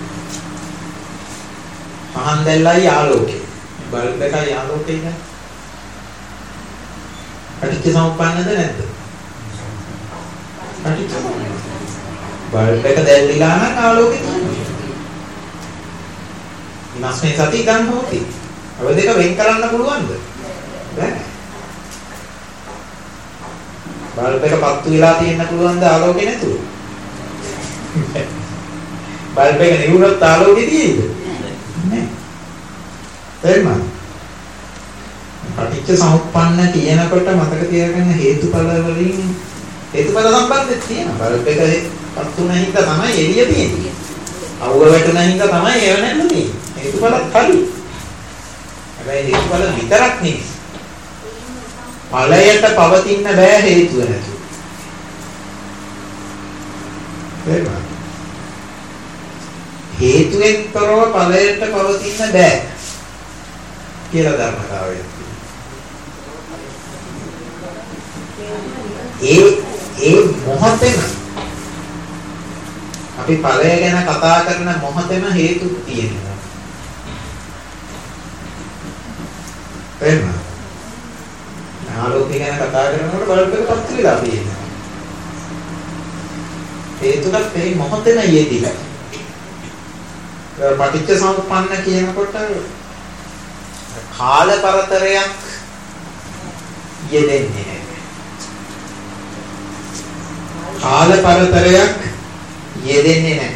පහන් දැල්ලයි ආලෝකය. බල්බ් එකයි ආලෝකය නේ. පටිච්ච සමුප්පන්නද නැද්ද? පටිච්ච සමුප්පන්න. බල්බ් එක දැල්ලිලා නම් ආලෝකය තියෙනවා. ඉමස්මේ සති ගන්න හොති. ඔය දෙක වෙන් කරන්න පුළුවන්ද? බෑ. බල්බ් එක පත්තු වෙලා තියෙන්න පුළුවන්ද ආලෝකේ නැතුව? බල්බ් එක නිවුනොත් ආලෝකේ තියෙයිද? නෑ. තේරුණාද? පටිච්ච සමුප්පන්න කියනකොට මතක තියාගන්න හේතුඵල වලින් හේතුඵල සම්බන්ධයක් තියෙනවා. බල්බ් එක පත්තු නැහින්ද තමයි එළිය තියෙන්නේ. අවුව වැටුණා හින්දා තමයි ඒව නැන්න තියෙන්නේ. හේතුඵලත් හරි. හැබැයි හේතුඵල විතරක් නෙවෙයි. ඵලයට පවතින්න බෑ හේතුව නැතුව. එහෙමයි. හේතුවෙන් තොරව ඵලයට පවතින්න බෑ කියලා ධර්මතාවයක් තියෙනවා. ඒ මොහොතේම අපි ඵලය ගැන කතා කරන මොහොතේම හේතු තියෙනවා. එහෙමයි. ආලෝකය ගැන කතා කරනකොට බල්බ් එක පත්තු වෙලා තියෙනවා. හේතුවත් මේ මොහොතේම යෙදිලා. පටිච්ච සමුප්පන්න කියනකොට කාල පරතරයක් යෙදෙන්නේ නැහැ. කාල පරතරයක් යෙදෙන්නේ නැහැ.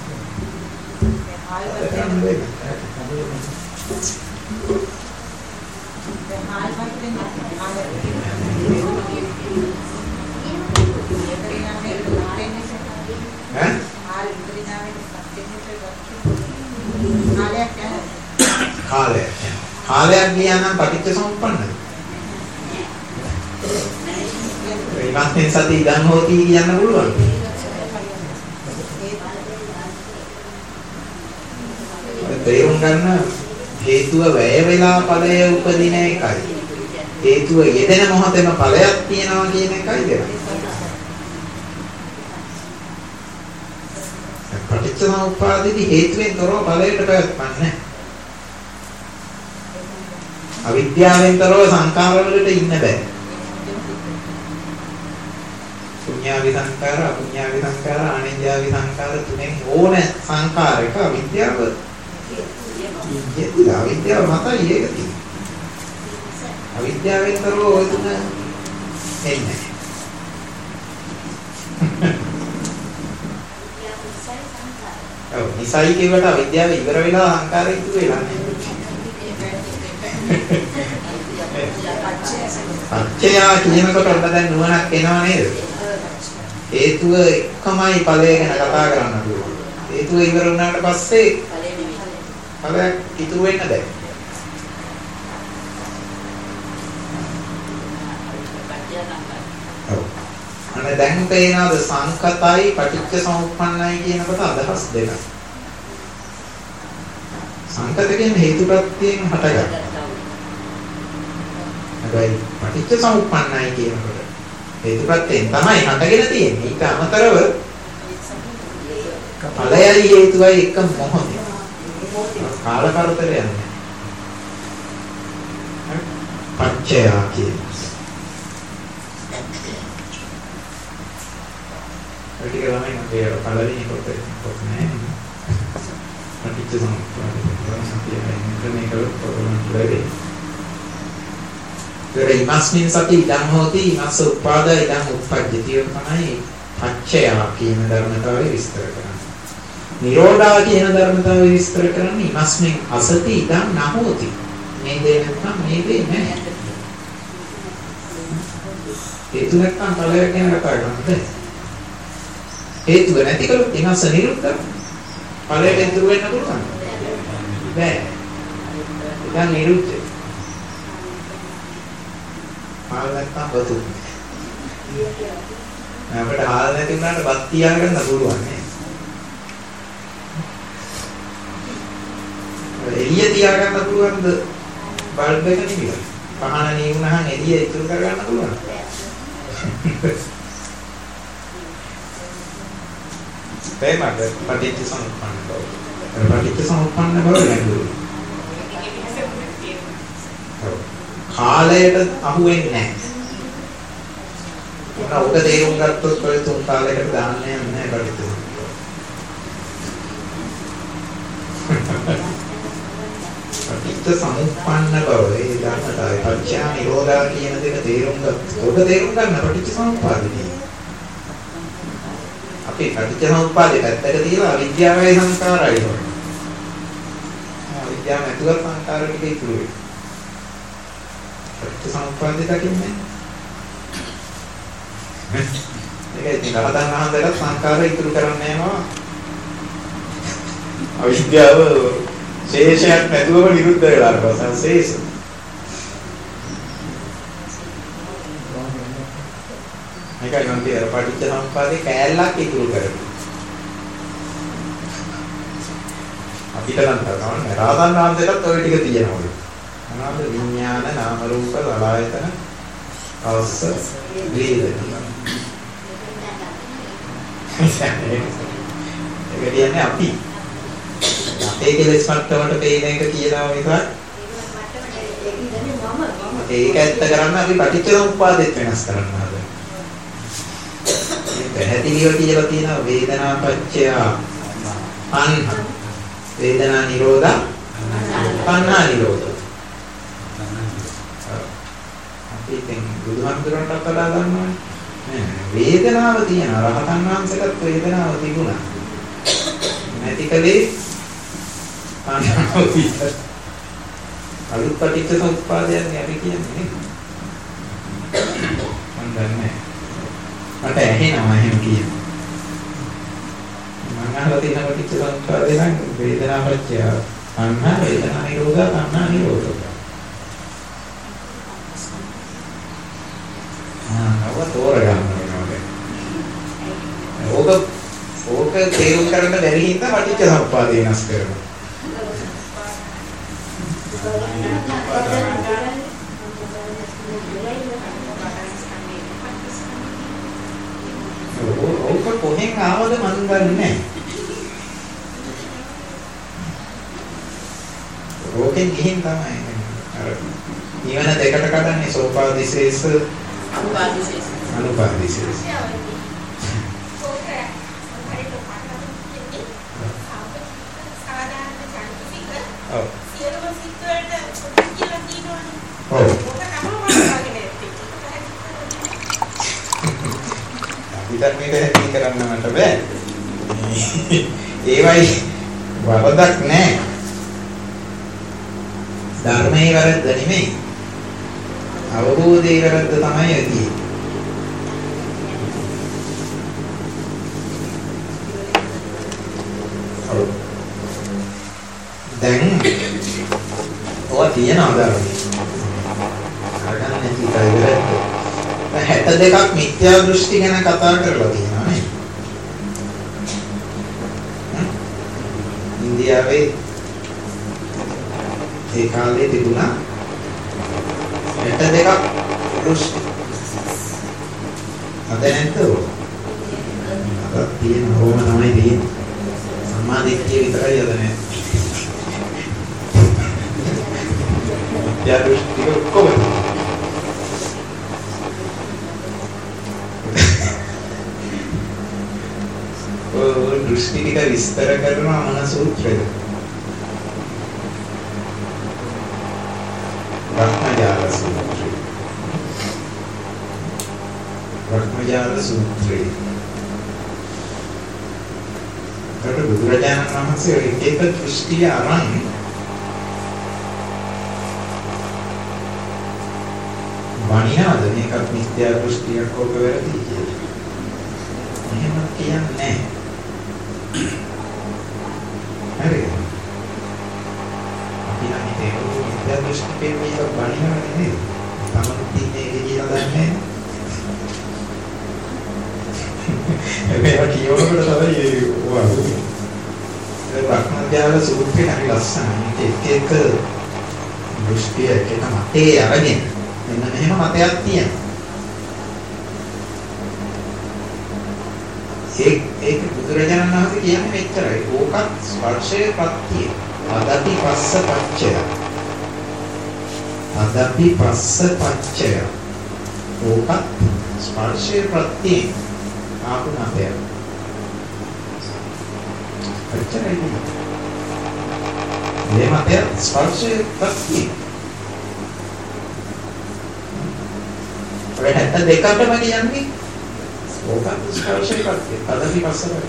කාලයක් ගියා නම් පටිච්ච සමුප්පන්නද? ඉමස්මෙන් සති ඉදන් හොති කියන්න පුළුවන්. තේරුම් ගන්න හේතුව වැය වෙලා ඵලය උපදින එකයි. හේතුව යෙදෙන මොහොතේම ඵලයක් තියෙනවා කියන එකයි දෙක. පටිච්ච සමුප්පාදේදී හේතුවෙන් තොරව ඵලයට පැවැත්මක් නැහැ. අවිද්‍යාවෙන් තොරව සංකාර වලට ඉන්න බෑ. පුඤ්ඤාවි සංකාර, අපුඤ්ඤාවි සංකාර, ආනිඤ්ඤාවි සංකාර තුනෙන් ඕන සංකාරයක අවිද්‍යාව තියෙනවා. අවිද්‍යාව මතයි ඒක තියෙන්නේ. අවිද්‍යාවෙන් තොරව ඔය තුන එන්නේ. ඔව් නිසයි කියවට අවිද්‍යාව ඉවර වෙලා සංකාරය ඉතුරු වෙලා නැහැ. පච්චය කියනකොට ඔන්න දැන් නුවණක් එනවා නේද? හේතුව එකමයි ඵලය ගැන කතා කරන්න පුළුවන්. හේතුව ඉවර වුණාට පස්සේ ඵලයක් ඉතුරු වෙන්න බෑ. ඔව්. අනේ දැන් තේරෙනවද සංකතයි පටිච්ච සමුප්පන්නයි කියනකොට අදහස් දෙකක්. සංකත කියන්නේ හේතු ප්‍රත්‍යයෙන් හටගන්න. හැබැයි පටිච්ච සමුප්පන්නයි කියනකොට හේතුප්‍රත්‍යයෙන් තමයි හටගෙන තියෙන්නේ. ඊට අමතරව ඵලයයි හේතුවයි එක මොහොතේ. කාලකරතරයක් නැහැ. පච්චය කියන්නේ. ඒක ළමයි මතේ පළවෙනි කොට නෑ. පටිච්ච සමුප්පාදේ කියන්නේ මේක ඉමස්මින් සති ඉදං හෝති ඉමස්ස උපාද ඉදං උප්පජ්ජති තමයි පච්චය කියන ධර්මතාවය විස්තර කරන්නේ. නිරෝධා කියන ධර්මතාවය විස්තර කරන්නේ ඉමස්මින් අසති ඉදං නහෝති. මේ දේ නැත්නම් මේ දේ නැහැ. හේතු නැත්නම් ඵලය කියන කතාව කරන්නේ. හේතුව නැති කළොත් ඉමස්ස නිරුද්ධ ඵලයට ඉතුරු වෙන්න පුළුවන්. බෑ. දැන් නිරුද්ධ. හාල් නැත්නම් බතු. අපිට හාල් නැති වුණාට බත් තියාගන්න පුළුවන් නේ. එළිය තියාගන්න පුළුවන්ද බල්බ් එක නිවිලා. පහන නිවුනහම එළිය ඉතුරු කරගන්න පුළුවන්. තේමද පටිච්ච සමුප්පන්න බව. පටිච්ච සමුප්පන්න බව නේද? කාලයට අහු වෙන්නේ නැහැ. මොනවා ඔක තේරුම් ගත්තොත් ඔය තුන් කාලයකට දාන්නේ නැහැ පටිච්ච සමුප්පන්න. පටිච්ච සමුප්පන්න බව ඒ ධර්මතාවය පච්චා නිරෝධා කියන දෙක තේරුම් ගත්තොත් ඔක තේරුම් ගන්න පටිච්ච සමුප්පාදේ. අපි පටිච්ච සමුප්පාදේ පැත්තක තියලා අවිද්‍යාවයි සංකාරයි නෝ. අවිද්‍යාව නැතුව සංකාර ටික ඉතුරු වෙයි. පටිච්ච සමුප්පාදේ දකින්නේ. ඒක ඉතින් රහතන් වහන්සේට සංකාර ඉතුරු කරන්නේ නෑනවා. අවිද්‍යාව ශේෂයක් නැතුවම නිරුද්ධ වෙලා ඉන්නවා ශේෂ. මේකයි මම කියන පටිච්ච සමුප්පාදේ කෑල්ලක් ඉතුරු කරගන්න. අපිට නම් තවන්නේ රාතන් වහන්සේටත් ඔය ටික තියෙනවා. මොනවාද විඥාන නාම රූප ලලායතන අවස්ස වේදනා. ඒක කියන්නේ අපි අපේ කෙලෙස් මට්ටමට පේන එක කියනවා විතරයි. ඒක ඇත්ත කරන්න අපි පටිච්ච සමුප්පාදෙත් වෙනස් කරන්න හදනවා. පැහැදිලිව කියලා තියෙනවා වේදනා පච්චය අන්හ වේදනා නිරෝධා පන්නා නිරෝධ. අපි දැන් බුදුහාමුදුරන්ට කතා කරනවා නේ වේදනාව තියෙන රහතන් වහන්සේට වේදනාව තිබුණා. නැති කලේ පන්නාව විතර. අලුත් පටිච්ච සමුප්පාදයන් අපි කියන්නේ මම දන්නේ මට ඇහෙනවා එහෙම කියනවා. මම අහලා තියෙන පටිච්ච සමුප්පාදේ නම් වේදනා පත්‍ය අන්නා වේදනා නිරෝධා අන්නා නිරෝධ. නව තෝරගන්න ඕනේ. ඕක තේරුම් කරන්න බැරි හින්දා පටිච්ච සමුප්පාදේ වෙනස් කරනවා. ඕක කොහෙන් ආවද මන් දන්නේ නැහැ. ඕකෙන් ගිහින් තමයි අර නිවන දෙකට කඩන්නේ සෝපාදිශේෂ අනුපාදිශේෂ. ධර්මයට හැටි කරන්න මට බෑ. ඒවයි වරදක් නෑ. ධර්මයේ වැරද්ද නෙමෙයි. අවබෝධයේ වැරද්ද තමයි ඇති. දැන් ඔය තියනවා ධර්මයේ. අරගෙන නැති ඉතින් 62ක් මිත්‍යා දෘෂ්ටි ගැන කතා කරලා තියෙනවා නේ. ඉන්දියාවේ ඒ කාලේ තිබුණා ඇට දෙකක් දෘෂ්ටි. අද නැද්ද? අද තියෙන ඕම තමයි තියෙන්නේ. සම්මා දිට්ඨිය විතරයි අද නැහැ. යා දෘෂ්ටි ඔක්කොම. දෘෂ්ටි ටික විස්තර කරනවා මන සූත්‍රයේ. බ්‍රහ්මජාල සූත්‍රය. බ්‍රහ්මජාල සූත්‍රය. ඒකට බුදුරජාණන් වහන්සේ එක දෘෂ්ටිය අරන් වණිනාද මේකත් මිත්‍යා දෘෂ්ටියක් ඔබ වැරදි කියලා. එහෙම කියන්නේ නැහැ. හරිද? අපි නම් හිතේ මිත්‍යා දෘෂ්ටිකේ මේක වණිනව නෙමෙයි. තමන් තින්නේ කියලා දන්නේ නැහැ. මේවා කියවනකොට තමයි ඒ බ්‍රහ්මජාල සූත්‍රය හරි ලස්සනයි. එක එක දෘෂ්ටිය එක මතේ අරගෙන මෙන්න මෙහෙම මතයක් තියෙනවා. ඒක බුදුරජාණන් වහන්සේ කියන්නේ මෙච්චරයි. ඕකත් ස්පර්ශයේ ප්‍රත්‍යය. අදපි පස්ස පච්චය. අදපි පස්ස පච්චය. ඕකත් ස්පර්ශයේ ප්‍රත්‍යය. ආපු මතය. එච්චරයි. මේ මතය ස්පර්ශයේ ප්‍රත්‍යය. ඔය හැට දෙකටම කියන්නේ ඕකත් ස්පර්ශයේ ප්‍රත්‍යය. අදපි පස්ස පච්චය.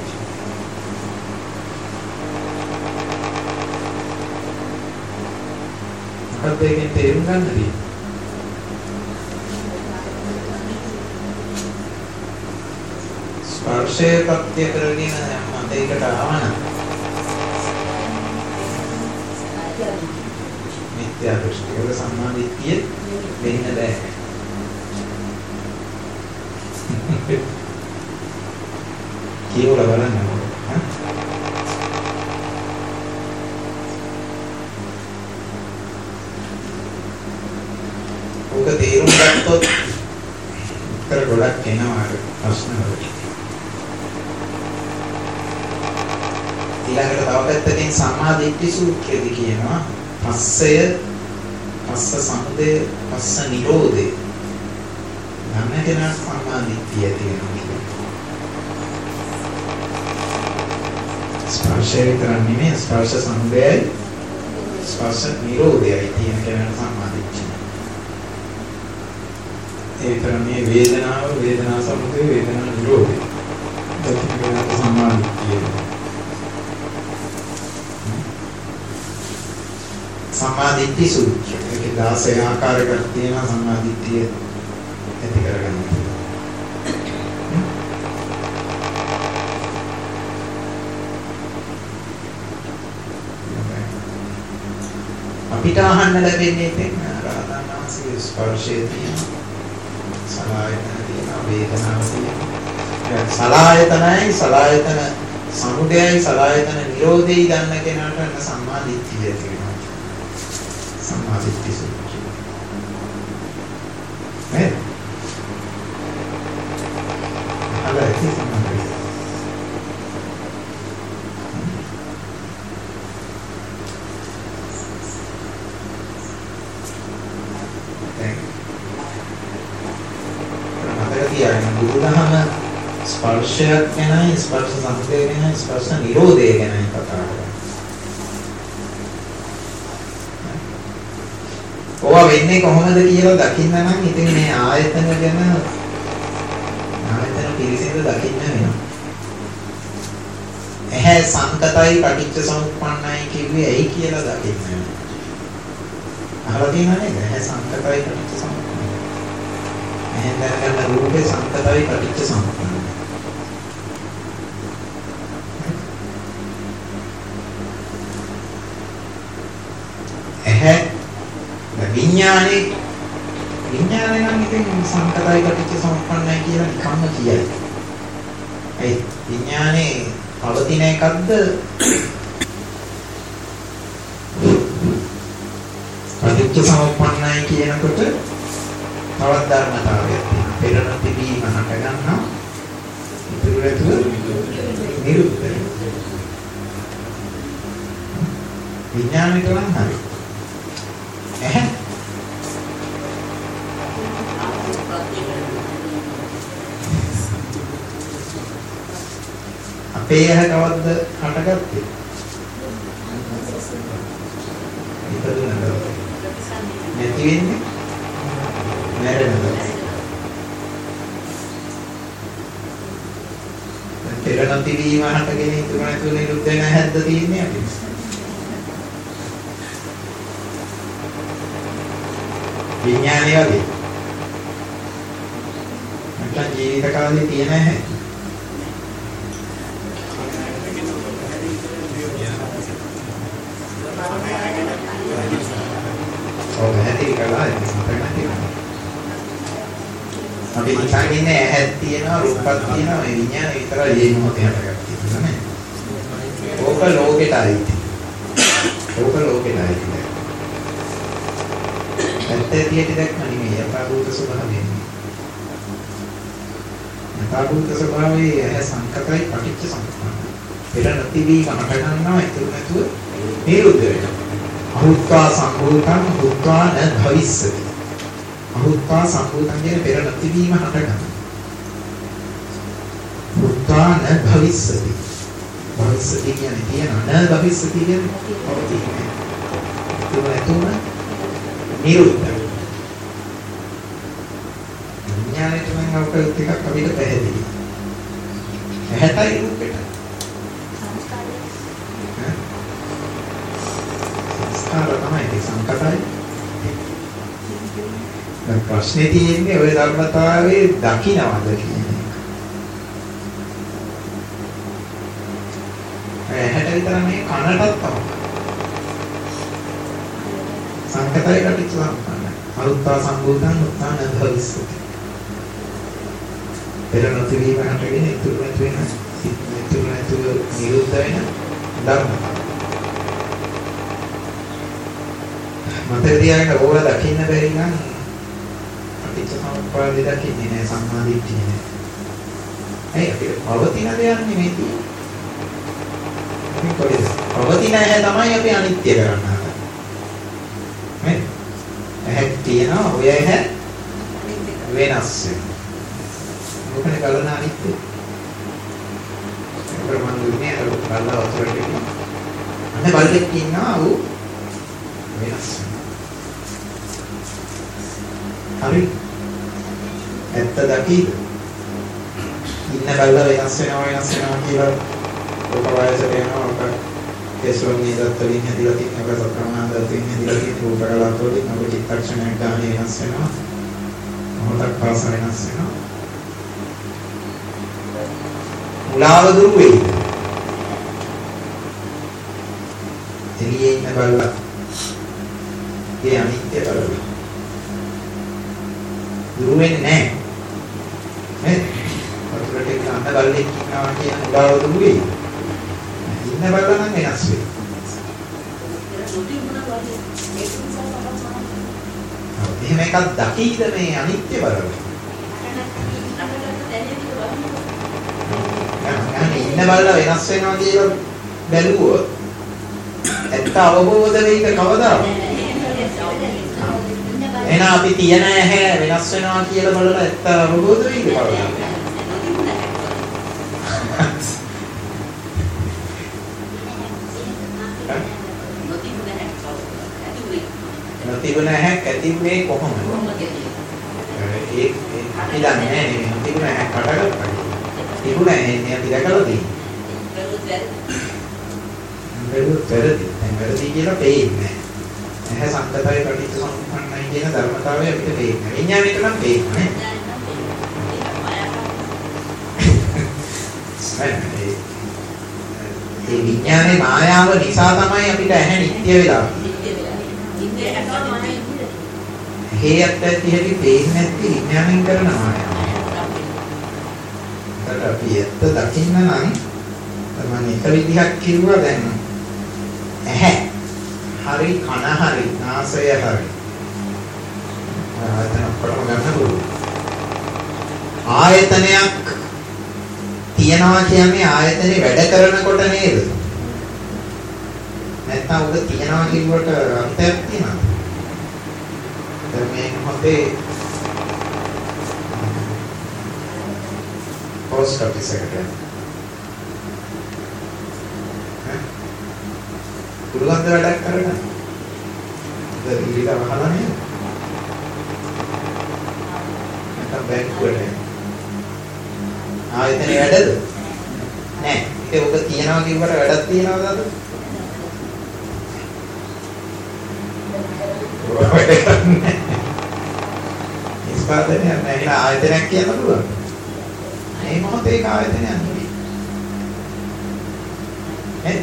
මොකක්ද ඒකෙන් තේරුම් ගන්නදී? ස්පර්ශයේ ප්‍රත්‍ය කරගෙන මතයකට ආවන මිත්‍යා දෘෂ්ටි වල සම්මා දිට්ඨිය වෙන්න බෑ. කියවලා බලන්න ඕනේ. ඔක තේරුම් ගත්තොත් උත්තර ගොඩක් එනවා ප්‍රශ්න වලට. ඊළඟට තව පැත්තකින් සම්මා දිට්ඨි සූත්‍රයේදී කියනවා පස්සය, පස්ස සමුදය, පස්ස නිරෝධය. නම් කෙනා සම්මා දිට්ඨිය තියෙනවා කියන්නේ. ස්පර්ශය විතර නෙමෙයි ස්පර්ශ සමුදයයි ස්පර්ශ නිරෝධයයි තියෙන කෙනා සම්මා දිට්ඨිය. ඒ තරමේ වේදනාව, වේදනා සමුදය, වේදනා නිරෝධය. ඒක සම්මා දිට්ඨිය. සම්මා දිට්ඨි සූත්‍රය. ඒකේ 16 ආකාරයකට තියෙන සම්මා දිට්ඨිය ඇති කරගන්න. අපිට අහන්න ලැබෙන්නේ රහතන් වහන්සේගේ ස්පර්ශයේ තියෙන සලආයතන තියෙන වේදනාව තියෙන සලආයතනයි සලආයතන සමුදයයි සලආයතන නිරෝධයයි ගන්න කෙනාට සම්මා දිට්ඨිය තියෙනවා. සම්මා දිට්ඨි සූත්‍රය. නේද? අලයි බුදුදහම ස්පර්ශයක් ගැනයි ස්පර්ශ සමුදය ගැනයි ස්පර්ශ නිරෝධය ගැනයි කතා කරන්නේ. ඔවා වෙන්නේ කොහොමද කියලා දකින්න නම් ඉතින් මේ ආයතන ගැන ආයතන පිළිසිඳ දකින්න වෙනවා. ඇහැ සංකතයි පටිච්ච සමුප්පන්නයි කිව්වේ ඇයි කියලා දකින්න වෙනවා. අහලා තියෙනව නේද? ඇහැ සංකතයි පටිච්ච සමුප්පන්නයි. එහෙනම් දැනගන්න රූපේ සංකතයි පටිච්ච සමුප්පන්නයි. ඇහැ විඥානේ නම් ඉතින් සංකතයි පටිච්ච සමුප්පන්නයි කියලා නිකම්ම කියයි. ඒ විඥානේ පවතින එකක්ද පටිච්ච සමුප්පන්නයි කියනකොට තවත් ධර්මතාවයක් තියෙනවා. පෙර නොතිබීම හට ගන්නවා. ඉතුරු නැතුව නිරුද්ධ වෙනවා. විඥාණයට නම් හරි. අපේ ඇහැ කවද්ද හටගත්තේ? ඉපදුනද? නැති වෙන්නේ? මැරෙනද? පෙර නොතිබීම හටගෙන ඉතුරු නැතුව නිරුද්ධ වෙන හැද්ද තියෙන්නේ අපි. විඥානය වගේ. නැත්නම් ජීවිත කාලේ තියෙන නැහැ. ඔව් හැටි කළා ඒක අපි හිතන් ඉන්නේ ඇහක් තියෙනවා රූපයක් තියෙනවා මේ විඥාන විතරයි මේ මොහොතේ හටගත්තේ නේද? ඕක ලෝකෙටයි. ඕක ලෝකෙටයි. ඇත්තේ තියෙදි දැක්ම නෙමෙයි යථාභූත ස්වභාවය. යථාභූත ස්වභාවයේ ඇහැ සංකතයි පටිච්ච සමුප්පාදයි. පෙර නොතිබීම හට ගන්නවා ඉතුරු නැතුව නිරුද්ධ වෙනවා. අහුත්වා සම්භූතං හුත්වා න භවිස්සති. අහුත්වා සම්භූතං කියන පෙර නොතිබීම හට ගන්නවා. හුත්වා න භවිස්සති. භවිස්සති කියන්නේ තියනවා න භවිස්සති කියන්නේ පවතින්නේ. ඉතුරු නැතුව නිරුද්ධ. විඥාණයට නම් අපිට ටිකක් අපිට පැහැදිලි. ඇහැටයි රූපෙට. සංස්කාර තමයි ඒ සංකතයි. දැන් ප්‍රශ්නේ තියෙන්නේ ওই ධර්මතාවයේ දකින්නවද කියන එක. ඇහැට විතර මේ කනටත් තමයි. සංකතයි කටිච්ච සම්පන්නයි. අරුත්තා සම්භූතං උත්තාන භවිස්සති. පෙර නොතිබීම හටගෙන ඉතුරු නැතු වෙන ඉතුරු නැතුව නිරුද්ධ වෙන ධර්මතාව. මතක තියාගන්න ඕවා දකින්න බැරි නම් පටිච්ච සමුප්පාදේ දකින්නේ නැහැ සම්මාදිට්ඨිය නෑ. ඇයි අපිට පවතින දෙයක් නෙමෙයි තියෙන්නේ. පවතින ඇහැ තමයි අපි අනිත්‍ය කරන්නේ. නේ? ඇහැ තියෙනවා ඔය ඇහැ වෙනස් වෙනවා. මොකද බලන අනිත්‍ය. ප්‍රමාණුනේ අර බලලා වතුරට ඉන්නවා. අන්න බලෙක් ඉන්නවා ඌ වෙනස් වෙනවා. හරි. ඇත්ත දකීද? ඉන්න බල්ලා වෙනස් වෙනවා කියලා ඔක වයසට යනවා ඔක කෙස්ලොන් නිදත් වලින් හැදිලා තියෙන ඔක සත්‍රාමාන දත්තින් හැදිලා තියෙන රූප කලාප වලින් ඔක චිත්තක්ෂණයක් ගානේ වෙනස් වෙනවා. මොහොතක් පාස වෙනස් වෙනවා. මුලාව දුරු වෙයි. එළියේ ඉන්න බල්ලා ඒ අනිත්‍ය බලනවා. දුරු වෙන්නේ නැහැ. නේද? වතුරට ඉන්න බල්ලෙක් ඉන්නවා කියන මුලාව දුරු වෙයි. ඉන්න බල්ලා නම් වෙනස් වෙයි. එහෙම එකක් දකීද මේ අනිත්‍ය බලනවා. ඉන්න බල්ලා වෙනස් වෙනවා කියලා බැලුවොත් ඇත්ත අවබෝධ වෙයිද කවදාද? එහෙනම් අපි තියන ඇහැ වෙනස් වෙනවා කියලා බලලා ඇත්ත අවබෝධ වෙයිද කවදාද? නොතිබුණ ඇහැක් ඇතිුනේ කොහොමද? ඒ අපි දන්නේ නැහැ නේ නොතිබුණ ඇහැක් කඩගත්තා. තිබුණා එන්නේ අපි දැකලා තියෙන්නේ. බැලුවොත් වැරදි. දැන් වැරදි කියලා පේන්නේ නැහැ. ඇහැ සංකතය කටිච්ච සම්පන්නයි කියන ධර්මතාවය අපිට පේන්නේ. විඥාණයට නම් පේන්නේ නැහැ. ඒ විඥානේ මායාව නිසා තමයි අපිට ඇහැ නිට්ටය වෙලා තියෙන්නේ. හේයත් ඇති හැටි පේන්නේ නැති විඥාණයෙන් කරන මායාව. අපි ඇත්ත දකින්න නම් තමයි එක විදිහක් කිව්වා දැන් ඇහැ හරි කන හරි නාසය හරි ආයතන ඔක්කොම ගන්න පුළුවන්. ආයතනයක් තියනවා කියන්නේ ආයතනේ වැඩ කරනකොට නේද? නැත්නම් උඩ තියනවා කියවට අර්ථයක් තියෙනවද? දැන් මේ මොහොතේ පෝස්ට් ඔෆිස් එකට පුළුවන් ද වැඩක් කරගන්න? ඒක ඉලිලා වහලා නේද? නැත්නම් බැංකුවට ආයතනේ වැඩද? නෑ. ඒක ඔබ තියනවා කියවට වැඩක් තියනවද අද? ඉස්පාදනය නැහැ. ආයතනයක් කියන්න පුළුවන්. මේ මොහොතේ ඒක ආයතනයක් නෙවෙයි. ඈ?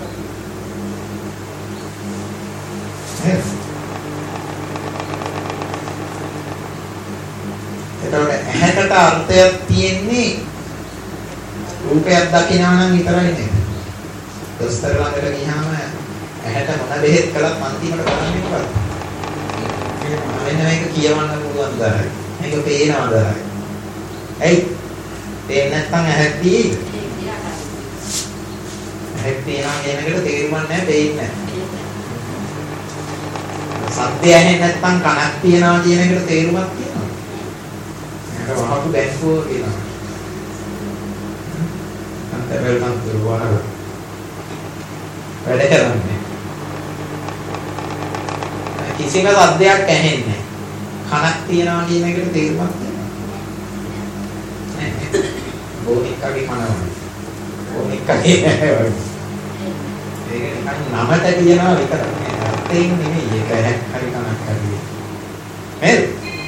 එතකොට ඇහැට අර්ථයක් තියෙන්නේ රූපයක් දකිනවා නම් විතරයි නේද? දොස්තර ළඟට ගියාම ඇහැට මොන බෙහෙත් කළත් අන්තිමට කරන්නේ මොකක්ද? මෙන්න මේක කියවන්න පුළුවන් දරයි. මේක පේනවා දරයි. ඇයි? පේන්නේ නැත්නම් ඇහක් තියෙයිද? ඇහක් තියනවා කියන එකට තේරුමක් නැහැ, පේන්නේ නැහැ. සත්‍ය ඇහෙන්නේ නැත්නම් කනක් තියනවා කියන එකට තේරුමක් තියෙනවා. ඒක වහපු බැංකුව කියනවා. අන්තරවල නම් දුරවහල වැඩ කරන්නේ. කිසිම සද්දයක් ඇහෙන්නේ නැහැ. කනක් තියනවා කියන එකට තේරුමක් තියෙනවා. නෑ. බොනික්කගේ මනවයි. බොනික්කගේ නෑ වගේ. ඒක නිකන් නමට කියනවා විතරයි. අර්ථයෙන් නෙමෙයි. ඒක ඇහක් හරි කනක් හරි. නේද?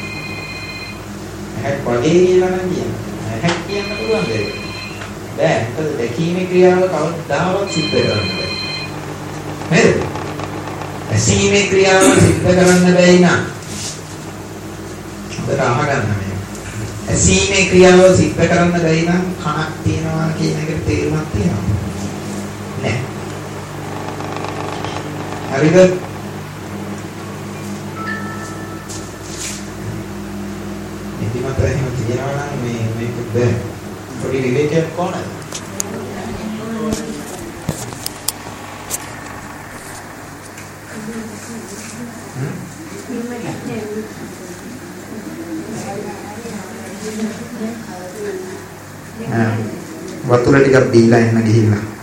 ඇහක් වගේ කියලා නම් කියනවා. ඇහක් කියන්න පුළුවන් දෙයක්. බෑ. මොකද දැකීමේ ක්‍රියාව කවදාවත් සිද්ධ කරන්න බෑ. නේද? ඇසීමේ ක්‍රියාව සිද්ධ කරන්න බැයි නම් හොඳට අහගන්න මේ. ඇසීමේ ක්‍රියාව සිද්ධ කරන්න බැයි නම් කනක් තියනවා කියන එකට තේරුමක් තියෙනවා. නෑ. හරිද? ඉතිමත් එහෙම කියනවා නම් මේක බෑ. පොඩි විවේකයක් කොහොමද? වතුර ටිකක් බීලා එන්න ගිහිල්ලා